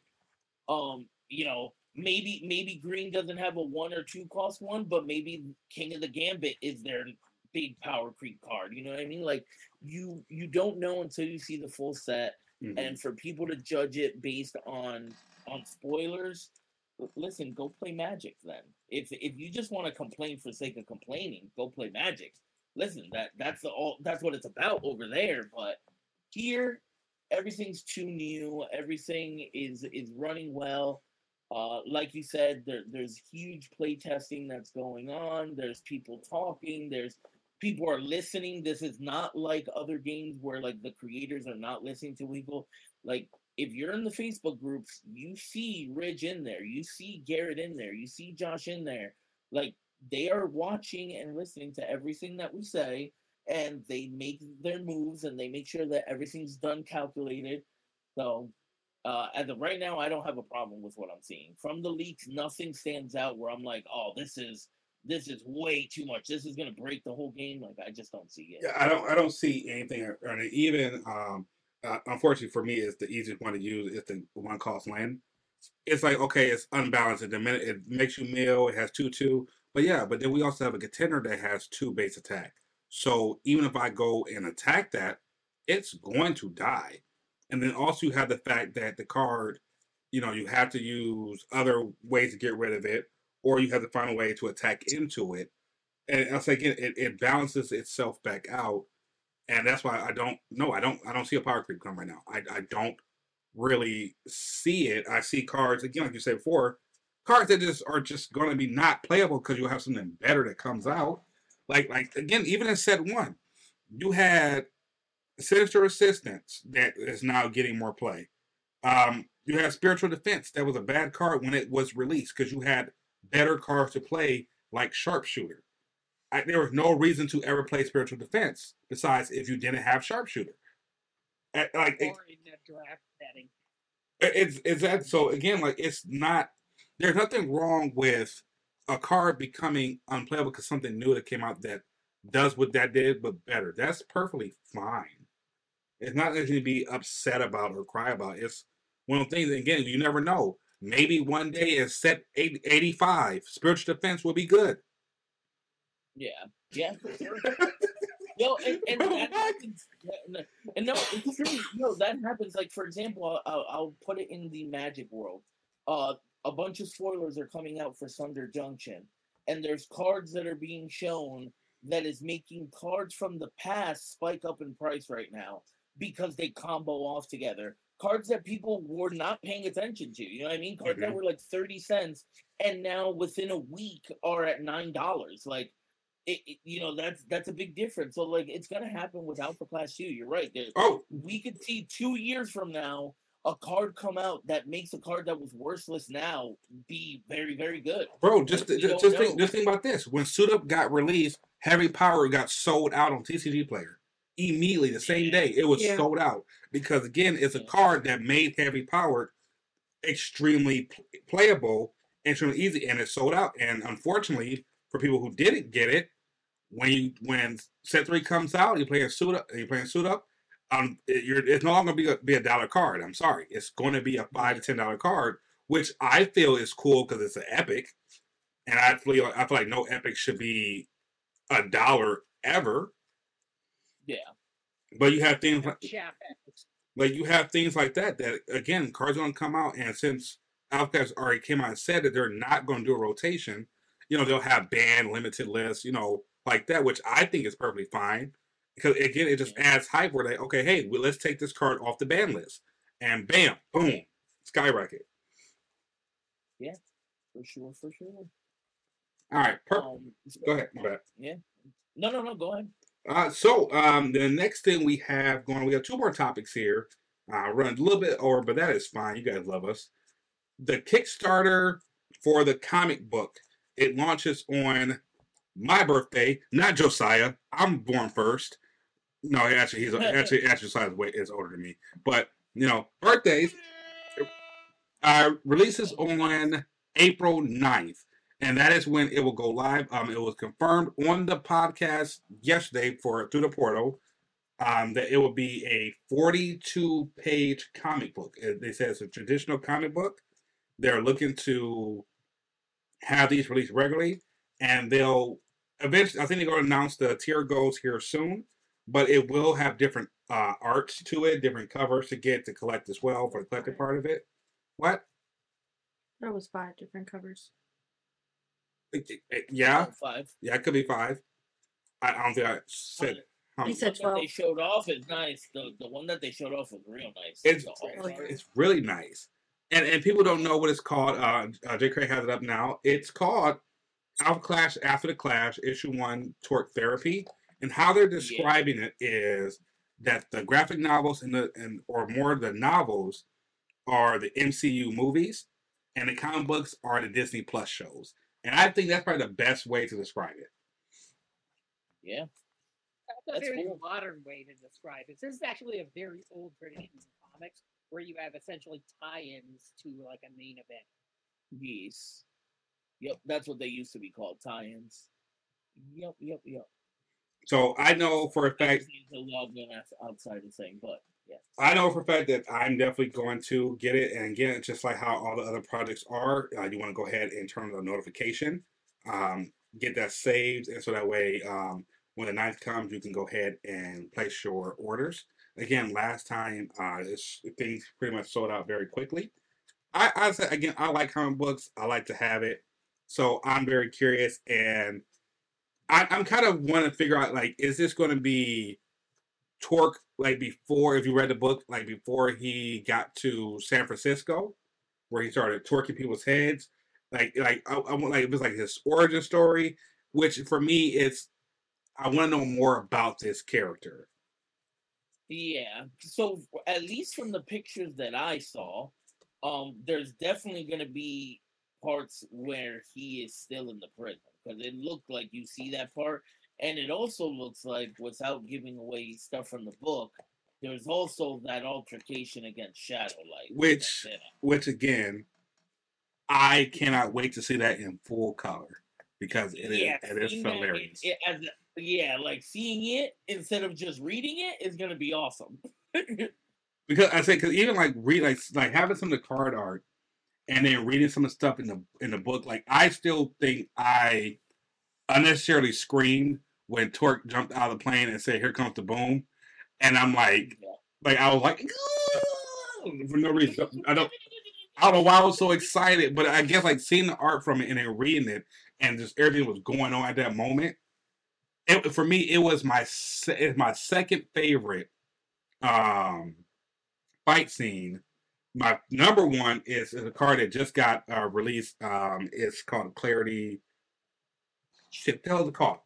um, you know, maybe maybe Green doesn't have a one or two cost one, but maybe King of the Gambit is their big power creep card. You know what I mean? Like, you you don't know until you see the full set, Mhm. and for people to judge it based on on spoilers, l- listen, go play Magic then. If if you just want to complain for sake of complaining, go play Magic. Listen, that that's the all that's what it's about over there, but here everything's too new, everything is is running well. Uh like you said, there, there's huge play testing that's going on, there's people talking, there's people are listening. This is not like other games where like the creators are not listening to people. Like, if you're in the Facebook groups, you see Ridge in there, you see Garrett in there, you see Josh in there. Like, they are watching and listening to everything that we say, and they make their moves and they make sure that everything's done calculated. So uh, as of right now, I don't have a problem with what I'm seeing from the leaks. Nothing stands out where I'm like, oh, this is this is way too much. This is gonna break the whole game. Like, I just don't see it. Yeah, I don't I don't see anything on it. Even um, uh, unfortunately for me, it's the easiest one to use. Is the one cost land. It's like, okay, it's unbalanced. At the minute, it makes you mill. It has two two, but yeah, but then we also have a contender that has two base attack. So even if I go and attack that, it's going to die. And then also you have the fact that the card, you know, you have to use other ways to get rid of it, or you have to find a way to attack into it. And I'll say again, it, it balances itself back out, and that's why I don't no, I don't I don't see a power creep come right now. I I don't really see it. I see cards again, like you said before, cards that just are just going to be not playable because you have something better that comes out. Like like again, even in set one, you had Sinister Assistance that is now getting more play. Um, you had Spiritual Defense that was a bad card when it was released because you had better cards to play like Sharpshooter. I, there was no reason to ever play Spiritual Defense besides if you didn't have Sharpshooter. Uh, Like it, Or in that draft setting. it's it's that so again, like it's not there's nothing wrong with a card becoming unplayable because something new that came out that does what that did but better. That's perfectly fine. It's not anything to be upset about or cry about. It's one of the things, again, you never know. Maybe one day in set eighty-five, Spiritual Defense will be good. Yeah, yeah, for sure. Yo, and, and that happens. And no, it's true. No, that happens. Like for example, I'll, I'll I'll put it in the Magic world. Uh, a bunch of spoilers are coming out for Sunder Junction, and there's cards that are being shown that is making cards from the past spike up in price right now because they combo off together. Cards that people were not paying attention to. You know what I mean? Cards that Mhm. were like thirty cents, and now within a week are at nine dollars. Like. It, it, you know that's that's a big difference. So like it's gonna happen with Alpha Class two. You're right. There, Oh, we could see two years from now a card come out that makes a card that was worthless now be very very good. bro, just Like, we just, don't just think know. just think about this. When Suit Up got released, Heavy Power got sold out on T C G Player immediately the same Yeah. day. It was Yeah. sold out because again, it's a Yeah. card that made Heavy Power extremely pl- playable, extremely easy, and it sold out. And unfortunately, for people who didn't get it, when you when set three comes out, you play a suit up, you playing suit up. Um, it, you're it's no longer be a, be a dollar card. I'm sorry, it's going to be a five to ten dollar card, which I feel is cool because it's an epic, and I feel I feel like no epic should be a dollar ever. Yeah. But you have things like Chap like you have things like that that again cards going to come out, and since Outcast already came out and said that they're not going to do a rotation, you know they'll have banned limited lists, you know like that, which I think is perfectly fine because again it just adds hype. Where they okay, hey, well, let's take this card off the ban list, and bam, boom, skyrocket. For sure, for sure. All right, per- Um, go ahead, my bad. Yeah. No, no, no. Go ahead. Uh, so um, the next thing we have going, we have two more topics here. Uh, run a little bit over, but that is fine. You guys love us. The Kickstarter for the comic book, it launches on my birthday, not Josiah. I'm born first. No, actually, he's actually actually Josiah's way is older than me. But you know, birthdays uh, releases on April ninth. And that is when it will go live. Um, it was confirmed on the podcast yesterday for through the portal um, that it will be a forty-two page comic book. It- They said it's a traditional comic book. They're looking to have these released regularly, and they'll eventually. I think they're going to announce the tier goals here soon, but it will have different uh, arts to it, different covers to get to collect as well for the collector part of it. What? There was five different covers. It- it- it- yeah, Oh, five. yeah, it could be five. I, I don't think I said. How He many. said The one that they twelve. showed off is nice. The the one that they showed off was real nice. It's The art Oh, yeah. art. it's really nice, and and people don't know what it's called. Uh, uh J. Craig has it up now. It's called Alpha Clash After the Clash, Issue One, Torque Therapy, and how they're describing it is that the graphic novels and the and or more of the novels are the M C U movies, and the comic books are the Disney Plus shows. And I think that's probably the best way to describe it. Yeah. That's a That's very cool. modern way to describe it. This is actually a very old tradition in comics where you have essentially tie-ins to like a main event. Yes. Yep. That's what they used to be called. Tie-ins. Yep. Yep. Yep. So I know for a I fact just need to log in as- outside the thing, but yeah. I know for a fact that I'm definitely going to get it, and again, just like how all the other projects are, uh, you want to go ahead and turn on the notification, um, get that saved, and so that way, um, when the ninth comes, you can go ahead and place your orders. Again, last time, uh, it's, things pretty much sold out very quickly. I, I say again, I like comic books. I like to have it, so I'm very curious, and I, I'm kind of want to figure out like, is this going to be Torque like before, if you read the book, like before he got to San Francisco, where he started torquing people's heads, like like I, I want like it was like his origin story, which for me it's I want to know more about this character. Yeah. So at least from the pictures that I saw, um, there's definitely gonna be parts where he is still in the prison because it looked like you see that part, and it also looks like, without giving away stuff from the book, there's also that altercation against Shadowlight, Which- that's in it. Which again, I cannot wait to see that in full color because it is Yeah, it is seeing that in- hilarious. it- as a- yeah, like seeing it instead of just reading it is gonna be awesome. Because I say, because even like read like like having some of the card art and then reading some of the stuff in the in the book, like I still think I unnecessarily screamed when Torque jumped out of the plane and said, "Here comes the boom," and I'm like, Yeah. like I was like, for no reason. I don't, I don't know why I was so excited, but I guess like seeing the art from it and then reading it and just everything was going on at that moment. It, for me, it was my se- it's my second favorite um, fight scene. My number one is, is a card that just got uh, released. Um, it's called Clarity. Shit, the hell is it called?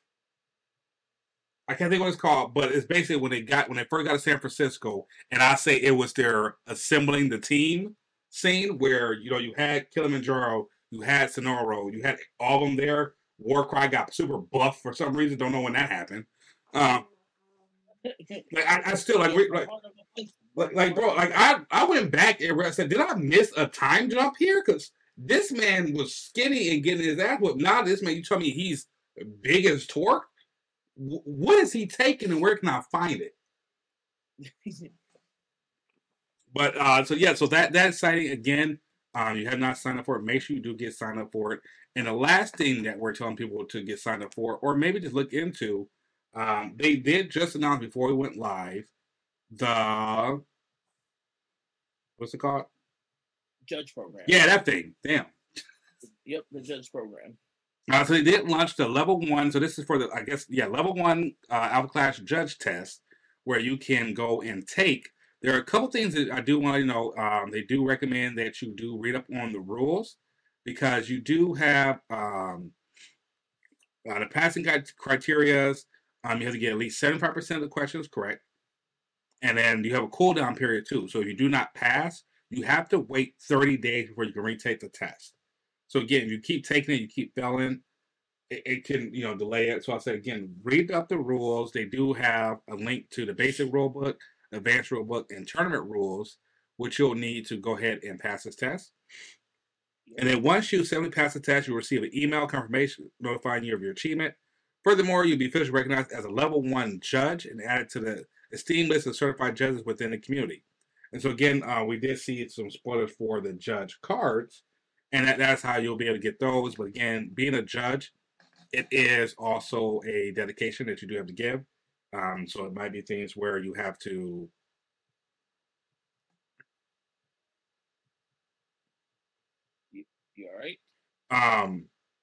I can't think what it's called, but it's basically when they got when they first got to San Francisco, and I say it was their assembling the team scene where you know you had Kilimanjaro, you had Sonoro, you had all of them there. Warcry got super buff for some reason. Don't know when that happened. Um, like I, I still like, like like like bro, like I I went back and I said, did I miss a time jump here? Because this man was skinny and getting his ass whipped. Now this man, you tell me he's big as Torque. What is he taking and where can I find it? But uh, so yeah, so that that sighting again, um, you have not signed up for it. Make sure you do get signed up for it. And the last thing that we're telling people to get signed up for, or maybe just look into, um, they did just announce before we went live the what's it called? Judge program. Yeah, that thing. Damn. Yep, the judge program. Uh, so they did launch the level one. So this is for the, I guess, yeah, level one uh, Alpha Class Judge test, where you can go and take. There are a couple things that I do want to know. Um, they do recommend that you do read up on the rules because you do have um, uh, the passing criteria. Um, you have to get at least seventy-five percent of the questions correct, and then you have a cooldown period too. So if you do not pass, you have to wait thirty days before you can retake the test. So again, if you keep taking it, you keep failing, it, it can, you know, delay it. So I say again, read up the rules. They do have a link to the basic rule book, advanced rule book, and tournament rules, which you'll need to go ahead and pass this test. And then once you successfully pass the test, you'll receive an email confirmation notifying you of your achievement. Furthermore, you'll be officially recognized as a level one judge and added to the esteemed list of certified judges within the community. And so again, uh, we did see some spoilers for the judge cards. And that, that's how you'll be able to get those. But again, being a judge, it is also a dedication that you do have to give. Um, so it might be things where you have to. You, you all right? Um,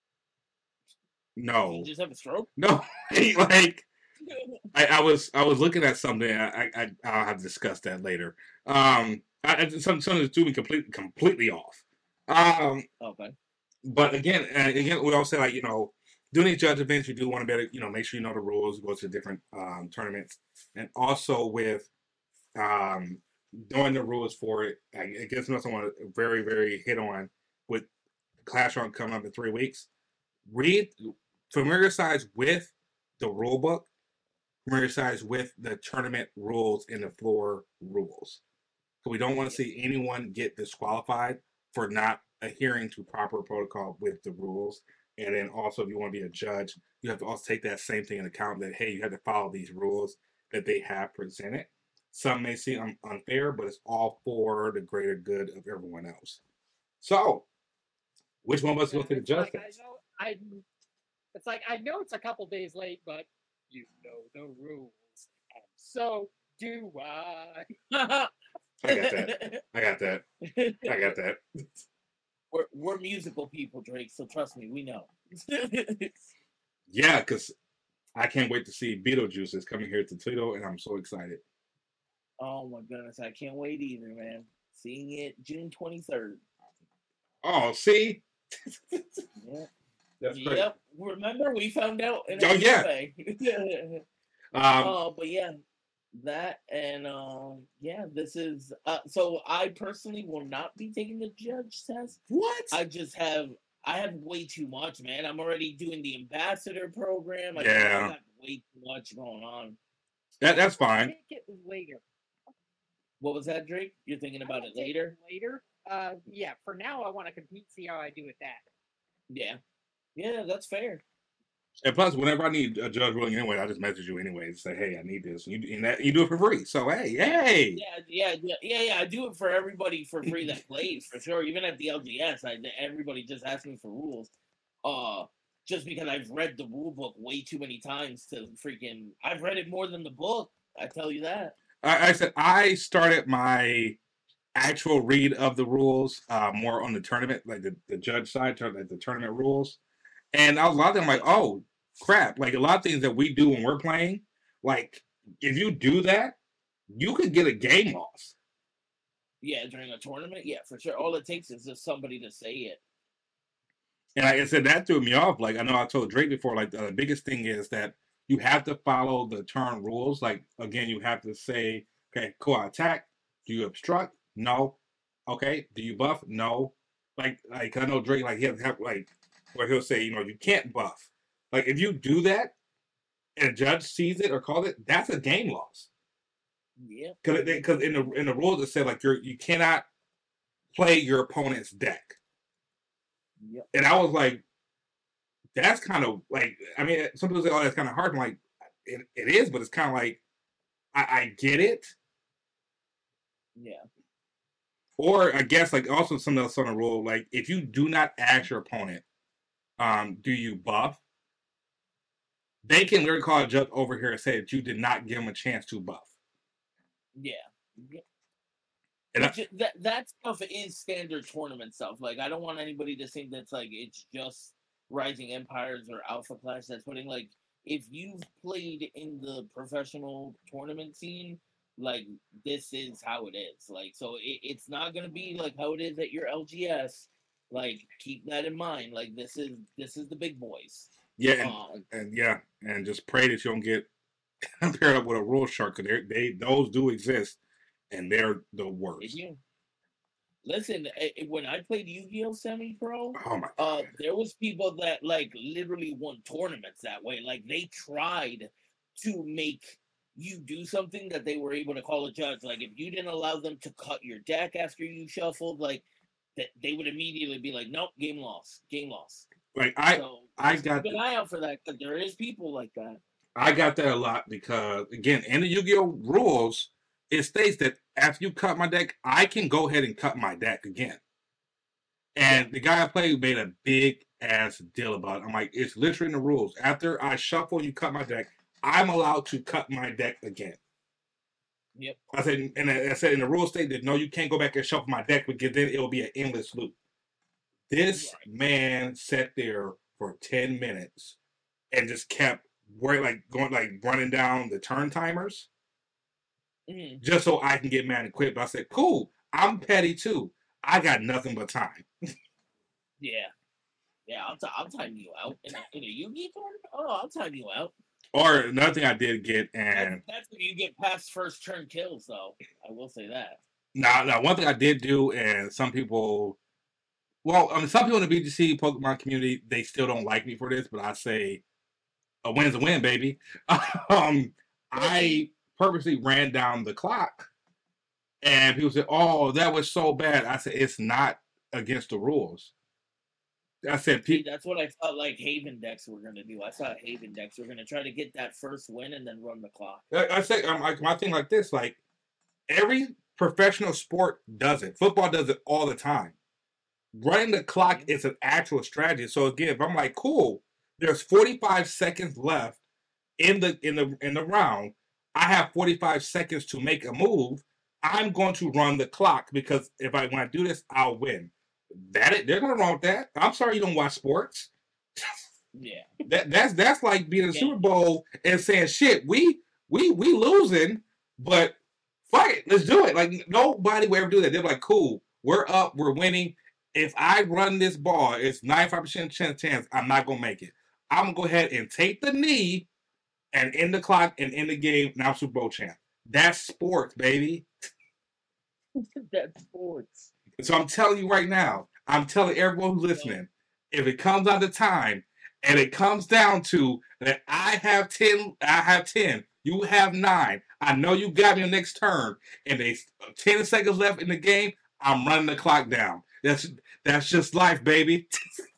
no. You just have a stroke? No. like I, I was I was looking at something. I, I I'll have to discuss that later. Um, I, I some something that's doing me completely completely off. Um, okay. But again, uh, again, we all say like you know, doing these judge events, you do want to better you know make sure you know the rules, go to different um, tournaments, and also with um, knowing the rules for it. I, I guess something I want to very very hit on with Clash Rock coming up in three weeks. Read, familiarize with the rule book, familiarize with the tournament rules and the floor rules. So we don't want to see anyone get disqualified for not adhering to proper protocol with the rules. And then also, if you want to be a judge, you have to also take that same thing into account that, hey, you have to follow these rules that they have presented. Some may seem unfair, but it's all for the greater good of everyone else. So, which one of us go to the judge? Like, I know, I, it's like, I know it's a couple days late, but you know the rules. And so do I. I got that. I got that. I got that. We're, we're musical people, Drake, so trust me, we know. Yeah, because I can't wait to see Beetlejuice is coming here to Toledo, and I'm so excited. Oh my goodness, I can't wait either, man. Seeing it June twenty-third. Oh, see? Yeah. That's great. Yep. Remember, we found out in Oh, yeah. um, uh, but yeah, that and um, yeah, this is uh, so. I personally will not be taking the judge test. What? I just have I have way too much, man. I'm already doing the ambassador program. I Yeah. I got way too much going on. That that's fine. Take it later. What was that, Drake? You're thinking about I it will take later? Later. Uh, yeah. For now, I want to compete. See how I do with that. Yeah, yeah, that's fair. And plus, whenever I need a judge ruling anyway, I just message you anyway and say, "Hey, I need this." And you and that, you do it for free. So hey, hey. Yeah, yeah, yeah, yeah, yeah. I do it for everybody for free that plays for sure. Even at the L G S, I everybody just asks me for rules. Uh, just because I've read the rule book way too many times to freaking. I've read it more than the book. I tell you that. I, I said I started my actual read of the rules uh, more on the tournament, like the, the judge side, like the tournament rules. And I was a lot of them like, oh crap! Like a lot of things that we do when we're playing, like if you do that, you could get a game loss. Yeah, during a tournament, yeah, for sure. All it takes is just somebody to say it. And like I said, that threw me off. Like I know I told Drake before, like the biggest thing is that you have to follow the turn rules. Like again, you have to say, okay, cool, I attack. Do you obstruct? No. Okay. Do you buff? No. Like, like I know Drake, like he has have like where he'll say, you know, you can't buff. Like if you do that, and a judge sees it or calls it, that's a game loss. Yeah. Because because in the in the rules it said like you're you cannot play your opponent's deck. Yep. And I was like, that's kind of like, I mean, some people say, oh, that's kind of hard. I'm like, it, it is, but it's kind of like, I, I get it. Yeah. Or I guess like also some else on the rule, like if you do not ask your opponent, um, do you buff? They can literally call a judge over here and say that you did not give them a chance to buff. Yeah. yeah. And I, Ju- that that stuff is standard tournament stuff. Like I don't want anybody to think that's like it's just Rising Empires or Alpha Clash that's putting like if you've played in the professional tournament scene, like this is how it is. Like so it, it's not gonna be like how it is at your L G S. Like keep that in mind. Like this is this is the big boys. yeah, and, Um, and yeah, and just pray that you don't get paired up with a rule shark because they those do exist, and they're the Did worst. you? Listen, eh, eh, when I played Yu-Gi-Oh! Semi-Pro, Oh my uh, god! there was people that like literally won tournaments that way. Like they tried to make you do something that they were able to call a judge. Like if you didn't allow them to cut your deck after you shuffled, like that they would immediately be like, "Nope, game loss, game loss." Like I So I just got keep an eye out for that because there is people like that. I got that a lot because again, in the Yu-Gi-Oh rules, it states that after you cut my deck, I can go ahead and cut my deck again. And the guy I played made a big ass deal about it. I'm like, it's literally in the rules. After I shuffle, you cut my deck, I'm allowed to cut my deck again. Yep. I said, and I said in the rule state that no, you can't go back and shuffle my deck because then it will be an endless loop. This Right. man sat there for ten minutes and just kept worrying, like going, like running down the turn timers Mhm. just so I can get mad and quit. But I said, cool, I'm petty too. I got nothing but time. Yeah. Yeah, I'll, t- I'll time you out in a, in a Yu-Gi tournament. Oh, I'll time you out. Or another thing I did get, That's, and that's when you get past first turn kills, though. I will say that. now, now one thing I did do, and some people, well, I mean, some people in the B G C Pokemon community, they still don't like me for this, but I say a win's a win, baby. um, I purposely ran down the clock, and people said, "Oh, that was so bad." I said, "It's not against the rules." I said, See, "Pe- that's what I felt like Haven decks were gonna do. I thought Haven decks were gonna try to get that first win and then run the clock. I, I say, um, like my thing like this, like every professional sport does it. Football does it all the time. Running the clock is an actual strategy. So again, if I'm like, cool, there's forty-five seconds left in the in the in the round. I have forty-five seconds to make a move. I'm going to run the clock because if I when I do this, I'll win. That it, they're gonna wrong with that. I'm sorry you don't watch sports. Yeah. That that's that's like being in the Yeah. Super Bowl and saying, shit, we we we losing, but fuck it, let's do it. Like nobody will ever do that. They're like, cool, we're up, we're winning. If I run this ball, it's ninety-five percent chance, chance I'm not gonna make it. I'm gonna go ahead and take the knee and end the clock and end the game. Now I'm Super Bowl champ. That's sports, baby. That's sports. So I'm telling you right now, I'm telling everyone who's listening, if it comes down to time and it comes down to that I have ten, I have ten, you have nine. I know you got me on next turn, and there's ten seconds left in the game. I'm running the clock down. That's that's just life, baby.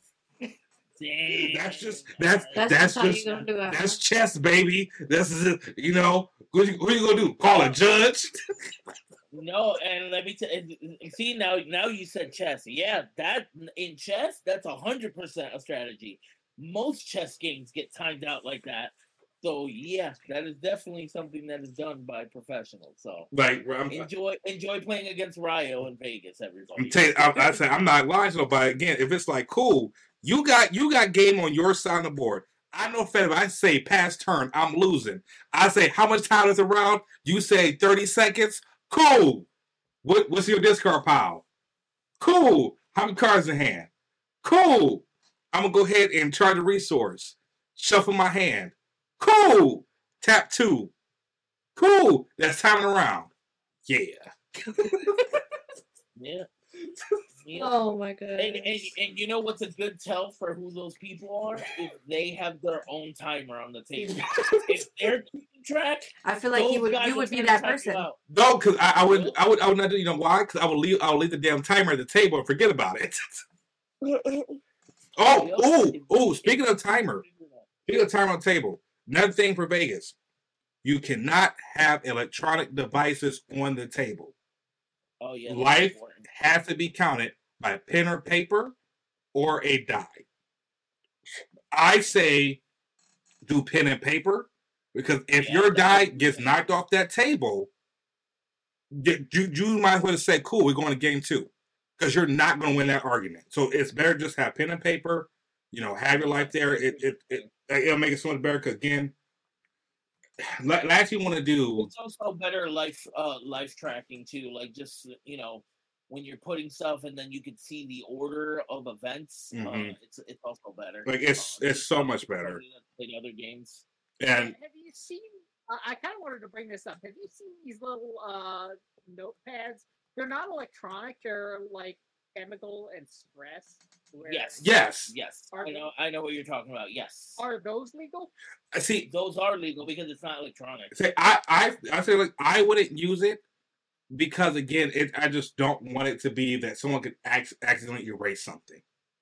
Damn. That's just that's That's, that's, just how just you gonna do it. that's huh? chess, baby. This is you know what you, what you gonna do? Call a judge? No, and let me tell see now now you said chess. Yeah, that in chess, that's a hundred percent a strategy. most chess games get timed out like that. So yeah, that is definitely something that is done by professionals. So Like I'm, enjoy enjoy playing against Ryo in Vegas, I'm everybody. telling, I, I say I'm not lying to nobody. Again, if it's like cool, you got you got game on your side of the board. I know, Fed. If I say pass turn, I'm losing. I say how much time is around? You say thirty seconds. Cool. What what's your discard pile? Cool. How many cards in hand? Cool. I'm gonna go ahead and charge a resource. Shuffle my hand. Cool. Tap two. Cool. That's timing around. Yeah. Yeah. Yeah. Oh my And, and goodness. and you know what's a good tell for who those people are? If they have their own timer on the table. If they're keeping track, I feel like you those would guys you will would be try to that time you person. out. No, because I, I would Really? I would I would not do. You know why? Because I would leave I would leave the damn timer at the table and forget about it. Oh, Yep. oh, If- oh! if- Speaking of timer, speaking of timer on the table, another thing for Vegas, you cannot have electronic devices on the table. Oh yeah. that's Life important. has to be counted by pen or paper or a die. I say do pen and paper because if Yeah, your that's die what I'm gets saying. knocked off that table, you, you, you might as well say, cool, we're going to game two. Because you're not going to win that argument. So it's better just have pen and paper, you know, have your life there. It, it, it, it'll make it so much better because, again, la- last you want to do, It's also better life uh life tracking too. Like just you know when you're putting stuff and then you can see the order of events. Uh, Mhm. it's it's also better. like, it's Uh, it's just so not much for better. somebody that's played other games. And Have you seen? I, I kind of wanted to bring this up. Have you seen these little uh, notepads? They're not electronic. They're like chemical and stress. Where Yes. yes, Yes, Are I know. I know what you're talking about. Yes, Are those legal? I see, those are legal because it's not electronic. say, I, I, I say, like, I wouldn't use it because, again, it, I just don't want it to be that someone could ac- accidentally erase something.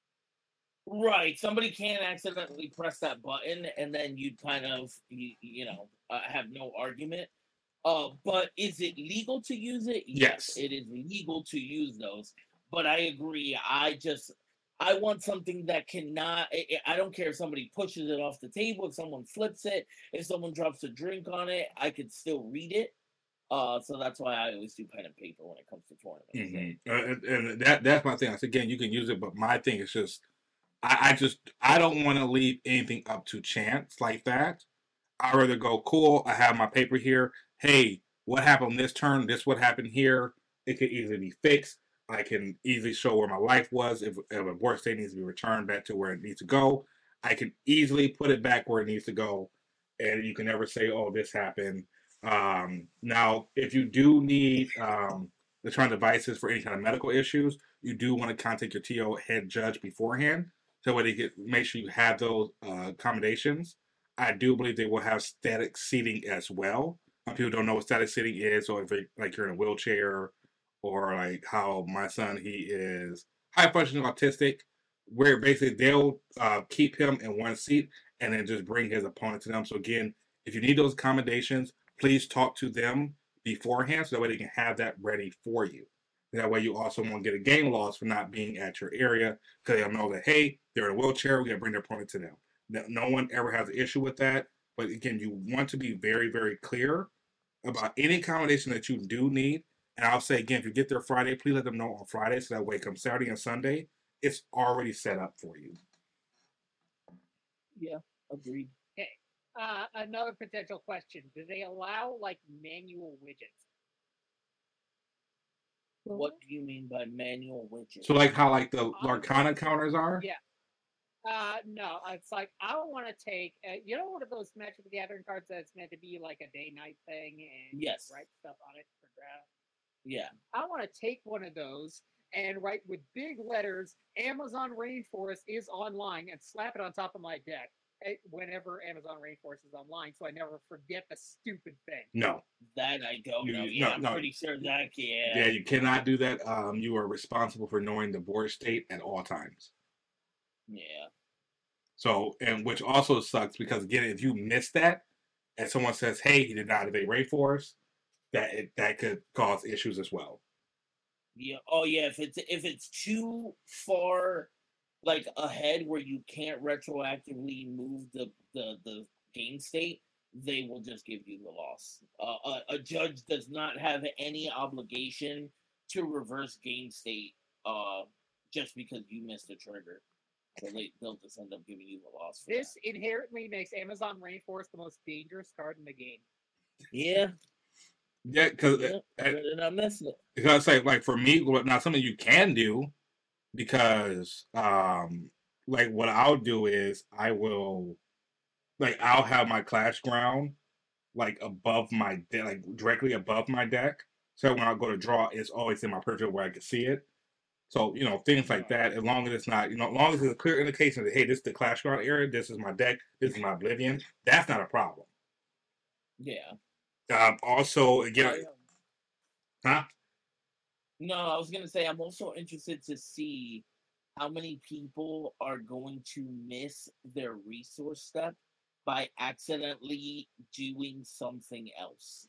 Right. Somebody can accidentally press that button, and then you kind of you, you know uh, have no argument. Uh, but is it legal to use it? Yes. It is legal to use those. But I agree. I just I want something that cannot. I, I I don't care if somebody pushes it off the table, if someone flips it, if someone drops a drink on it, I could still read it. Uh, so that's why I always do pen and paper when it comes to tournaments. Mhm. Uh, and, and that that's my thing. I said, again, you can use it, but my thing is just, I, I just, I don't want to leave anything up to chance like that. I'd rather go, cool, I have my paper here. Hey, what happened this turn? This what happened here. It could easily be fixed. I can easily show where my life was. If, if a board state needs to be returned back to where it needs to go, I can easily put it back where it needs to go. And you can never say, oh, this happened. Um, now, if you do need um, electronic devices for any kind of medical issues, you do want to contact your T O head judge beforehand so that they can make sure you have those uh, accommodations. I do believe they will have static seating as well. Some people don't know what static seating is, or if it, like you're in a wheelchair, or like how my son, he is high functioning autistic, where basically they'll uh, keep him in one seat and then just bring his opponent to them. So again, if you need those accommodations, please talk to them beforehand so that way they can have that ready for you. That way you also won't get a game loss for not being at your area because they'll know that, hey, they're in a wheelchair, we got to bring their opponent to them. No, no one ever has an issue with that. But again, you want to be very, very clear about any accommodation that you do need. And I'll say again, if you get there Friday, please let them know on Friday so that way come Saturday and Sunday, it's already set up for you. Yeah, agreed. Okay. Uh, another potential question: do they allow like manual widgets? What do you mean by manual widgets? So like how like the Larcana counters are? Yeah. Uh, no, it's like I don't want to take. Uh, you know, one of those Magic the Gathering cards that's meant to be like a day-night thing, and you Yes. write stuff on it for draft. Yeah. I want to take one of those and write with big letters, Amazon Rainforest is online, and slap it on top of my deck eh, whenever Amazon Rainforest is online, so I never forget the stupid thing. No. That I don't You- know. no, Yeah, I'm no. pretty sure that yeah. Yeah, you cannot do that. Um, you are responsible for knowing the board state at all times. Yeah. So, and which also sucks because again, if you miss that, and someone says, "Hey, he did not activate Rainforest," that it, that could cause issues as well. Yeah. Oh yeah. If it's if it's too far, like ahead where you can't retroactively move the the the game state, they will just give you the loss. Uh, a, a judge does not have any obligation to reverse game state uh, just because you missed a trigger. So they, they'll just end up giving you the loss for This that. inherently makes Amazon Rainforest the most dangerous card in the game. Yeah, Yeah, because yeah, better not messing it. because say like for me, well, now something you can do because um like what I'll do is I will like I'll have my clash ground like above my deck, like directly above my deck. So when I go to draw, it's always in my picture where I can see it. So you know things like Right. that. As long as it's not, you know, as long as it's a clear indication that hey, this is the clash ground area. This is my deck. This is my Oblivion. That's not a problem. Yeah. Um, also, I, again, um, huh? no, I was gonna say I'm also interested to see how many people are going to miss their resource step by accidentally doing something else.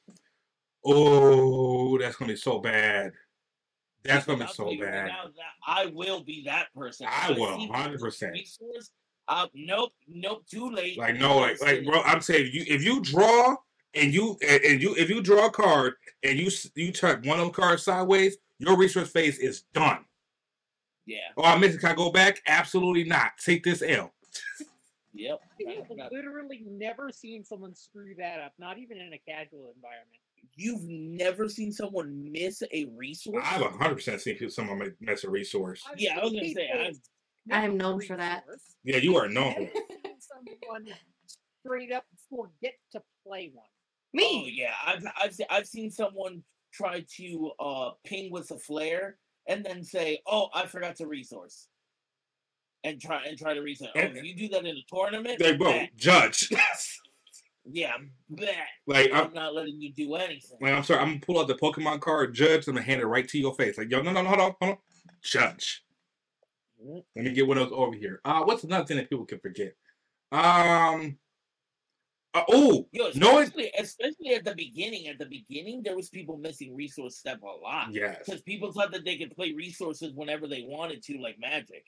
Oh, that's gonna be so bad. That's Because gonna be I'll so tell you right bad. now that I will be that person. I If I will see hundred people's percent. resource, uh, nope, nope, too late. Like no, like like Ghosted. bro, I'm saying you if you draw and you and, and you if you draw a card and you s- you touch one of them cards sideways, your resource phase is done. Yeah. Oh, I missed it. Can I go back? Absolutely not. Take this L. Yep. I That- have that- literally never seen someone screw that up, not even in a casual environment. You've never seen someone miss a resource? I've a hundred percent seen people- someone make- miss a resource. I've Yeah, I was seen gonna say, people I- miss I am a known for that. resource. Yeah, you are I've known. never seen someone straight up forget to play one. Me. Oh yeah, I've I've se- I've seen someone try to uh ping with a flare and then say, "Oh, I forgot to resource," and try and try to resource. Oh, And- if you do that in a tournament, Like bro, bet. judge. Yeah, bet. Like I'm I'm not letting you do anything. like I'm sorry. I'm gonna pull out the Pokemon card, judge. I'm gonna hand it right to your face. Like yo, no, no, no, hold on, hold on, judge. Mhm. Let me get one of those over here. Uh, what's another thing that people can forget? Um. Uh, oh, Yo, no, it, especially especially at the beginning. At the beginning, there was people missing resource step a lot yes. because people thought that they could play resources whenever they wanted to, like Magic.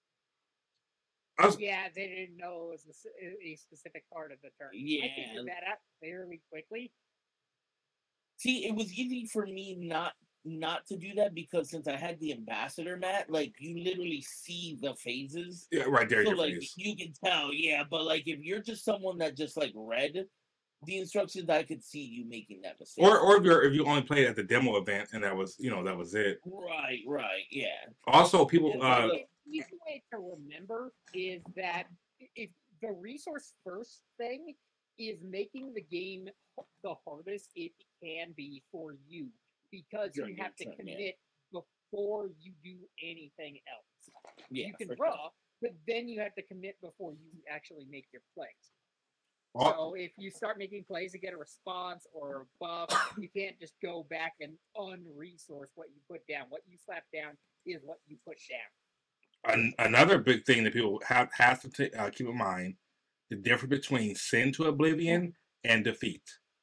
I was, Yeah, they didn't know it was a s- a, specific part of the turn. I Yeah. figured that out fairly quickly. See, it was easy for me not not to do that because since I had the ambassador mat, like you literally see the phases. yeah, right there, So your like face. you can tell, yeah, but like if you're just someone that just like read the instructions, I could see you making that mistake. Or, or if you're if you only played at the demo event and that was you know that was it. right, right, yeah. Also, people. Yeah, Uh, look, An easy way to remember is that if the resource first thing is making the game the hardest it can be for you because During you have your to turn, yeah. commit before you do anything else. Yeah, you can for draw, sure. but then you have to commit before you actually make your plays. al- So if you start making plays to get a response or a buff, you can't just go back and unresource what you put down. What you slap down is what you put down. an, another big thing that people have have to ta- uh, keep in mind: the difference between Sin to Oblivion and Defeat.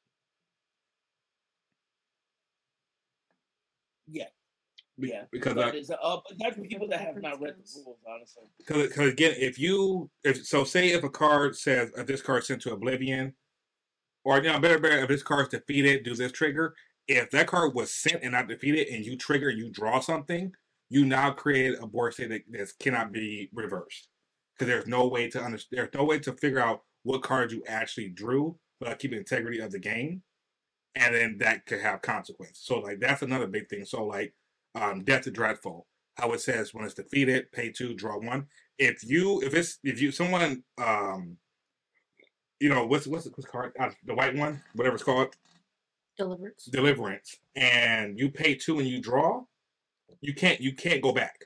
Yeah, Be- yeah. because That uh, is uh, but that's for What people the that have not read difference the is? rules, honestly. Because again, if you if so, say if a card says if this card sent to Oblivion, or you know, better better if this card's defeated, do this trigger. If that card was sent and not defeated, and you trigger, you draw something, you now create a board state that, that cannot be reversed because there's no way to understand. There's no way to figure out what cards you actually drew without keeping integrity of the game, and then that could have consequences. So like that's another big thing. So like um, Death to Dreadful, how it says when it's defeated, pay two, draw one. If you if it's if you someone um you know what's what's the what's the card uh, the white one whatever it's called Deliverance. Deliverance, and you pay two and you draw, you can't you can't go back.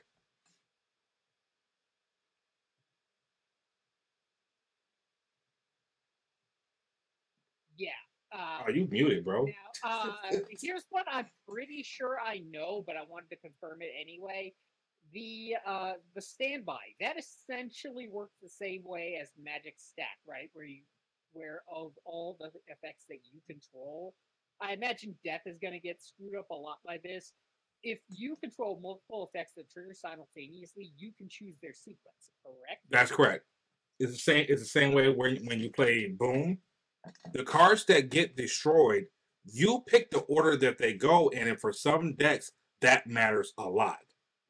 Yeah. Uh, Oh, you muted, bro. Now, uh, here's what I'm pretty sure I know, but I wanted to confirm it anyway. The uh, the standby that essentially works the same way as Magic Stack, right? Where you where of all the effects that you control, I imagine Death is going to get screwed up a lot by this. if you control multiple effects that trigger simultaneously, you can choose their sequence, correct? That's correct. It's the same. It's the same way when when you play Boom. The cards that get destroyed, you pick the order that they go in, and for some decks, that matters a lot.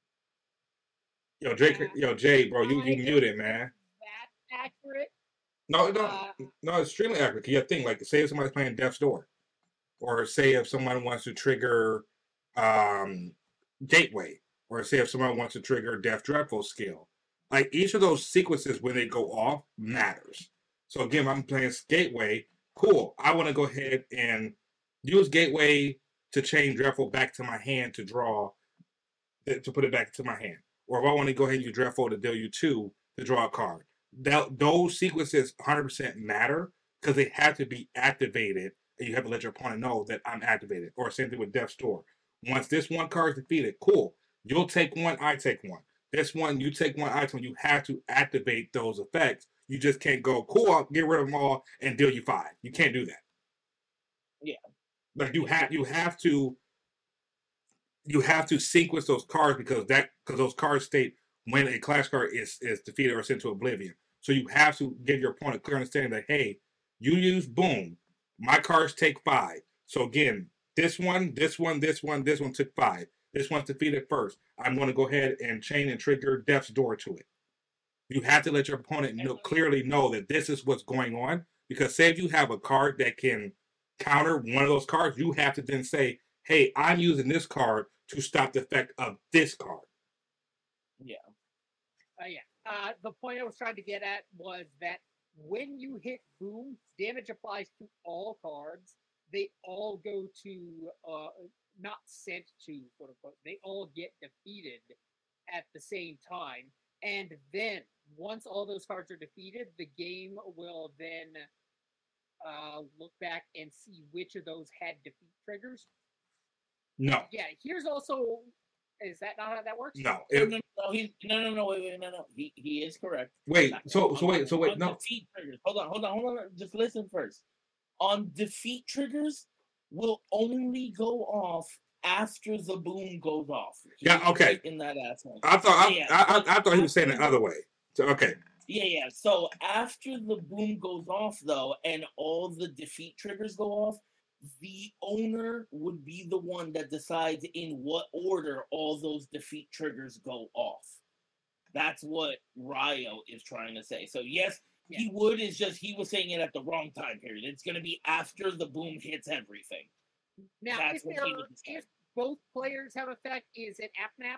Yo, Jay, Uh, yo, Jay, bro, you I you don't muted, think man. that's accurate. No, no, Uh, no, it's extremely accurate. You got to think, like, say if somebody's playing Death's Door, or say if someone wants to trigger um, Gateway, or say if someone wants to trigger Death Dreadful skill. Like, each of those sequences, when they go off, matters. So, again, if I'm playing Gateway, cool. I want to go ahead and use Gateway to chain Dreadful back to my hand to draw, to put it back to my hand. Or if I want to go ahead and use Dreadful to deal you two to draw a card. That, those sequences one hundred percent matter because they have to be activated, and you have to let your opponent know that I'm activated. Or same thing with Death's Door. Once this one card is defeated, cool. You'll take one, I take one. This one, you take one, I take one. You have to activate those effects. You just can't go, cool, I'll get rid of them all and deal you five. You can't do that. Yeah. Like you have you have to you have to sequence those cards because that because those cards state when a clash card is is defeated or sent to oblivion. So you have to give your opponent clear understanding that, hey, you use Boom, my cards take five. So again, this one, this one, this one, this one took five. This one's defeated first. I'm going to go ahead and chain and trigger Death's Door to it. You have to let your opponent know, clearly know that this is what's going on. Because say if you have a card that can counter one of those cards, you have to then say, hey, I'm using this card to stop the effect of this card. Yeah. Uh, yeah. Uh, the point I was trying to get at was that when you hit Boom, damage applies to all cards. They all go to, uh, not sent to, quote unquote, they all get defeated at the same time. And then, once all those cards are defeated, the game will then uh, look back and see which of those had defeat triggers. No. Yeah, here's also, is that not how that works? No. No, It, no, no, he's, no, no, no, wait, wait, no, no. He, he is correct. wait, Not- so so on- wait, so wait, on no. defeat triggers. Hold on, hold on, hold on. Just listen first. On defeat triggers, will only go off after the boom goes off. Yeah, He's okay. right in that aspect. I thought I, Yeah, I, I, but I thought he was saying the after other the- way. So okay. Yeah, yeah. So after the boom goes off, though, and all the defeat triggers go off, the owner would be the one that decides in what order all those defeat triggers go off. That's what Ryo is trying to say. So yes, Yeah. he would. Is just he was saying it at the wrong time period. It's going to be after the boom hits everything. Now, That's if, what there, he would decide. if both players have effect, is it AppNap?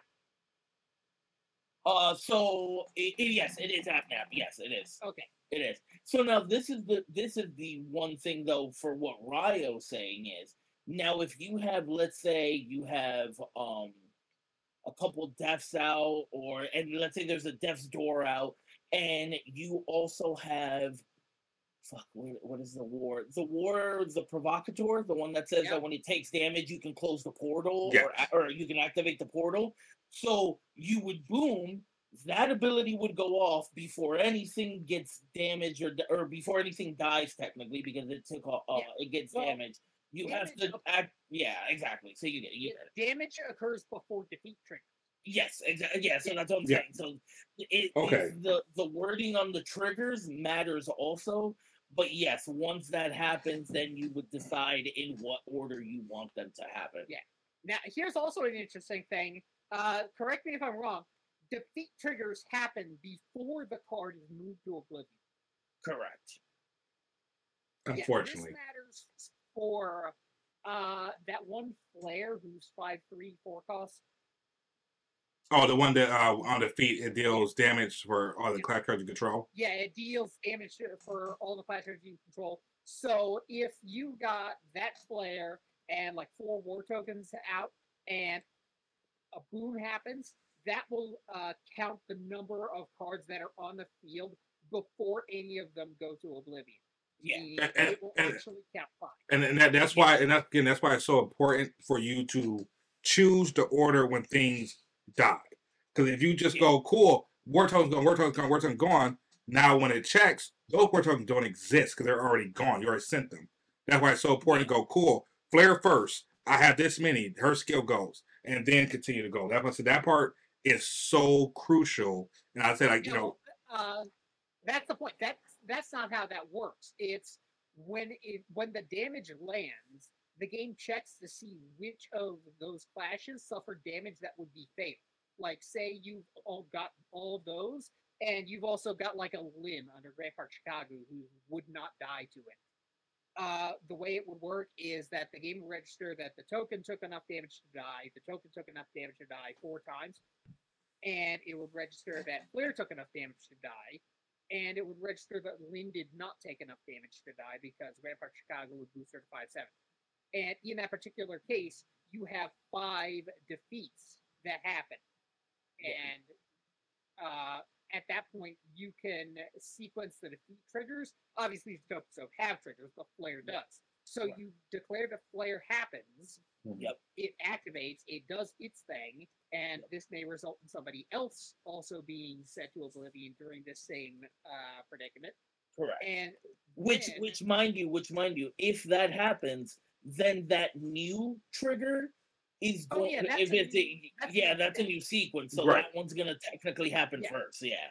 Uh, so it, it- yes, it is AppNap. Yes, it is. Okay. It is. So now this is the this is the one thing though for what Ryo's saying is now if you have, let's say you have um a couple deaths out, or and let's say there's a death's door out, and you also have fuck what, what is the war the war the provocateur, the one that says Yeah. that when it takes damage you can close the portal Yes. or a- or you can activate the portal. So you would boom, that ability would go off before anything gets damaged or or before anything dies technically because it took a- uh, Yeah. it gets Well, damaged. You have damage to of- act. Yeah, exactly. So you get you, Damage occurs before defeat trigger. yes, exactly. Yeah, so that's what I'm Yeah. saying. So it, Okay. it's the the wording on the triggers matters also. But yes, once that happens, then you would decide in what order you want them to happen. Yeah. Now, here's also an interesting thing. Uh, correct me if I'm wrong. Defeat triggers happen before the card is moved to oblivion. Correct. Unfortunately. Yeah, this matters for uh, that one flare who's five three four cost. Oh, the one that uh, on the feet it deals damage for all the Yeah. class cards you control. Yeah, it deals damage to- for all the class cards you control. So if you got that flare and like four war tokens out, and a boom happens, that will uh, count the number of cards that are on the field before any of them go to oblivion. Yeah. Meaning And- and- it will and- actually count five. And, and that, that's why, and that's, again, that's why it's so important for you to choose the order when things die. Because if you just Yeah. go, cool, war tokens gone, war tokens gone, war tokens gone, now when it checks, those war tokens don't exist because they're already gone. You already sent them. That's why it's so important to go, cool, flare first. I have this many. Her skill goes. and then continue to go. That was that part is so crucial. And I say like you You know, know, uh, that's the point. That's that's not how that works. It's when it when the damage lands, the game checks to see which of those clashes suffered damage that would be fatal. Like, say you've all got all of those, and you've also got like a limb under Rampart Chicago who would not die to it. Uh, the way it would work is that the game would register that the token took enough damage to die, the token took enough damage to die four times, and it would register that Flair took enough damage to die, and it would register that Lynn did not take enough damage to die because Rampart Chicago would boost her to five seven. And in that particular case, you have five defeats that happen. And uh, at that point, you can sequence the defeat triggers. Obviously, these tokens don't have triggers, but Flair does. So Right. you declare the Flare happens, Yep. it activates, it does its thing, and this may result in somebody else also being set to oblivion during this same uh, predicament. Correct. And Which, then, which, mind you, which, mind you, if that happens, then that new trigger is Oh, going. yeah, that's if a it's new- a, that's a yeah, new that's a thing. new sequence, so Right. that one's gonna technically happen Yeah. first. Yeah.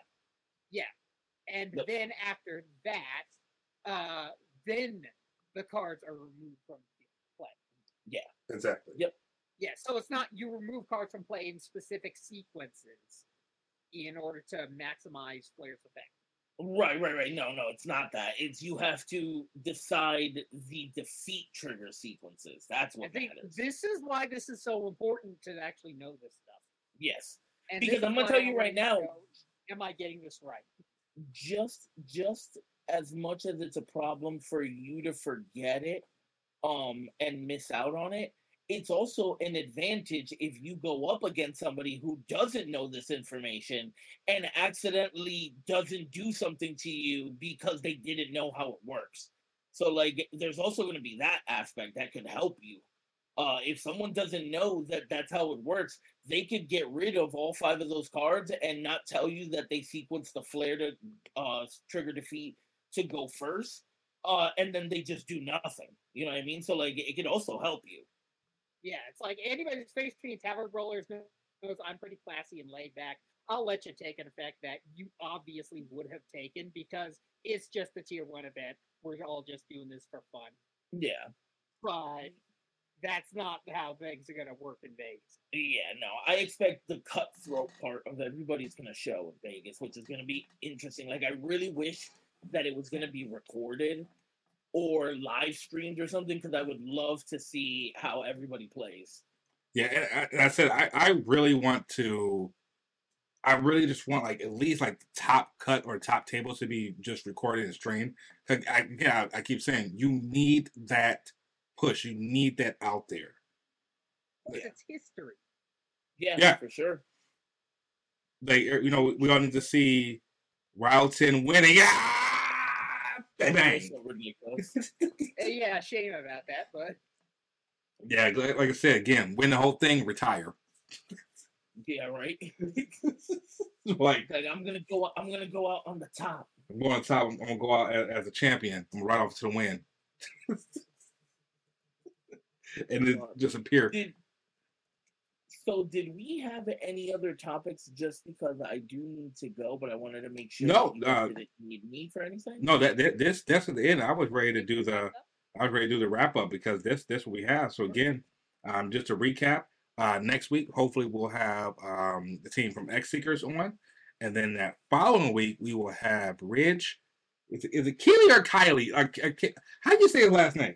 and Yep. then after that, uh, then the cards are removed from play. exactly. Yeah, so it's not you remove cards from play in specific sequences in order to maximize Flair's effect. Right, right, right. No, no, it's not that. It's you have to decide the defeat trigger sequences. That's I what think matters. this is why this is so important to actually know this stuff. Yes. And Because this I'm is gonna why tell I you wanna right now- know, am I getting this right? just just as much as it's a problem for you to forget it um and miss out on it, it's also an advantage if you go up against somebody who doesn't know this information and accidentally doesn't do something to you because they didn't know how it works. So like there's also going to be that aspect that could help you. Uh, if someone doesn't know that that's how it works, they could get rid of all five of those cards and not tell you that they sequence the Flare to uh, trigger defeat to go first, uh, and then they just do nothing. You know what I mean? So like it could also help you. Yeah, it's like anybody who's faced me in Tavern Rollers knows I'm pretty classy and laid back. I'll let you take an effect that you obviously would have taken because it's just a tier one event. We're all just doing this for fun. Yeah, But that's not how things are going to work in Vegas. yeah. No, I expect the cutthroat part of everybody's gonna show in Vegas, which is gonna be interesting. Like I really wish that it was gonna be recorded or live streamed or something because I would love to see how everybody plays. Yeah, and I, and I said I, I really want to. I really just want like at least like the top cut or top tables to be just recorded and streamed. Cause I, yeah, I keep saying you need that push. You need that out there. Because Yeah. it's history. Yeah, Yeah. for sure. Like you know, we all need to see Routon winning. Yeah, bang That's bang. so ridiculous. Uh, yeah, shame about that, but Yeah, like like I said again, win the whole thing, retire. Yeah, right. Like Like I'm gonna go. out- I'm gonna go out on the top. I'm going on top. I'm, I'm gonna go out as, as a champion. I'm right off to the win, and then just appear. Did so? Did we have any other topics? Just because I do need to go, but I wanted to make sure. No, that you guys uh, didn't need me for anything. No, that, that this that's at the end. I was ready to do the I was ready to do the wrap up because this this what we have. So again, um, just to recap, uh, next week hopefully we'll have um the team from X Seekers on, and then that following week we will have Ridge. Is it, is it Keely or Kylie? Or, or, how do you say his last name?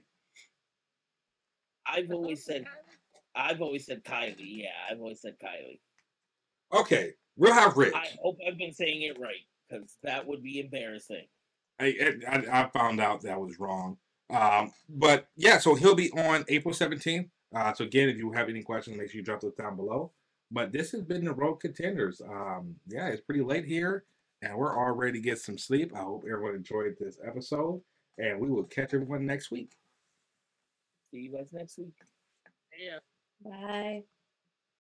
I've always said. I've always said Kylie. Yeah, I've always said Kylie. Okay, we'll have Ridge. I hope I've been saying it right because that would be embarrassing. I, I I found out that was wrong. Um, but yeah, so he'll be on April seventeenth. Uh, so again, if you have any questions, make sure you drop those down below. But this has been the Road Contenders. Um, yeah, it's pretty late here, and we're all ready to get some sleep. I hope everyone enjoyed this episode, and we will catch everyone next week. See you guys next week. yeah. Bye.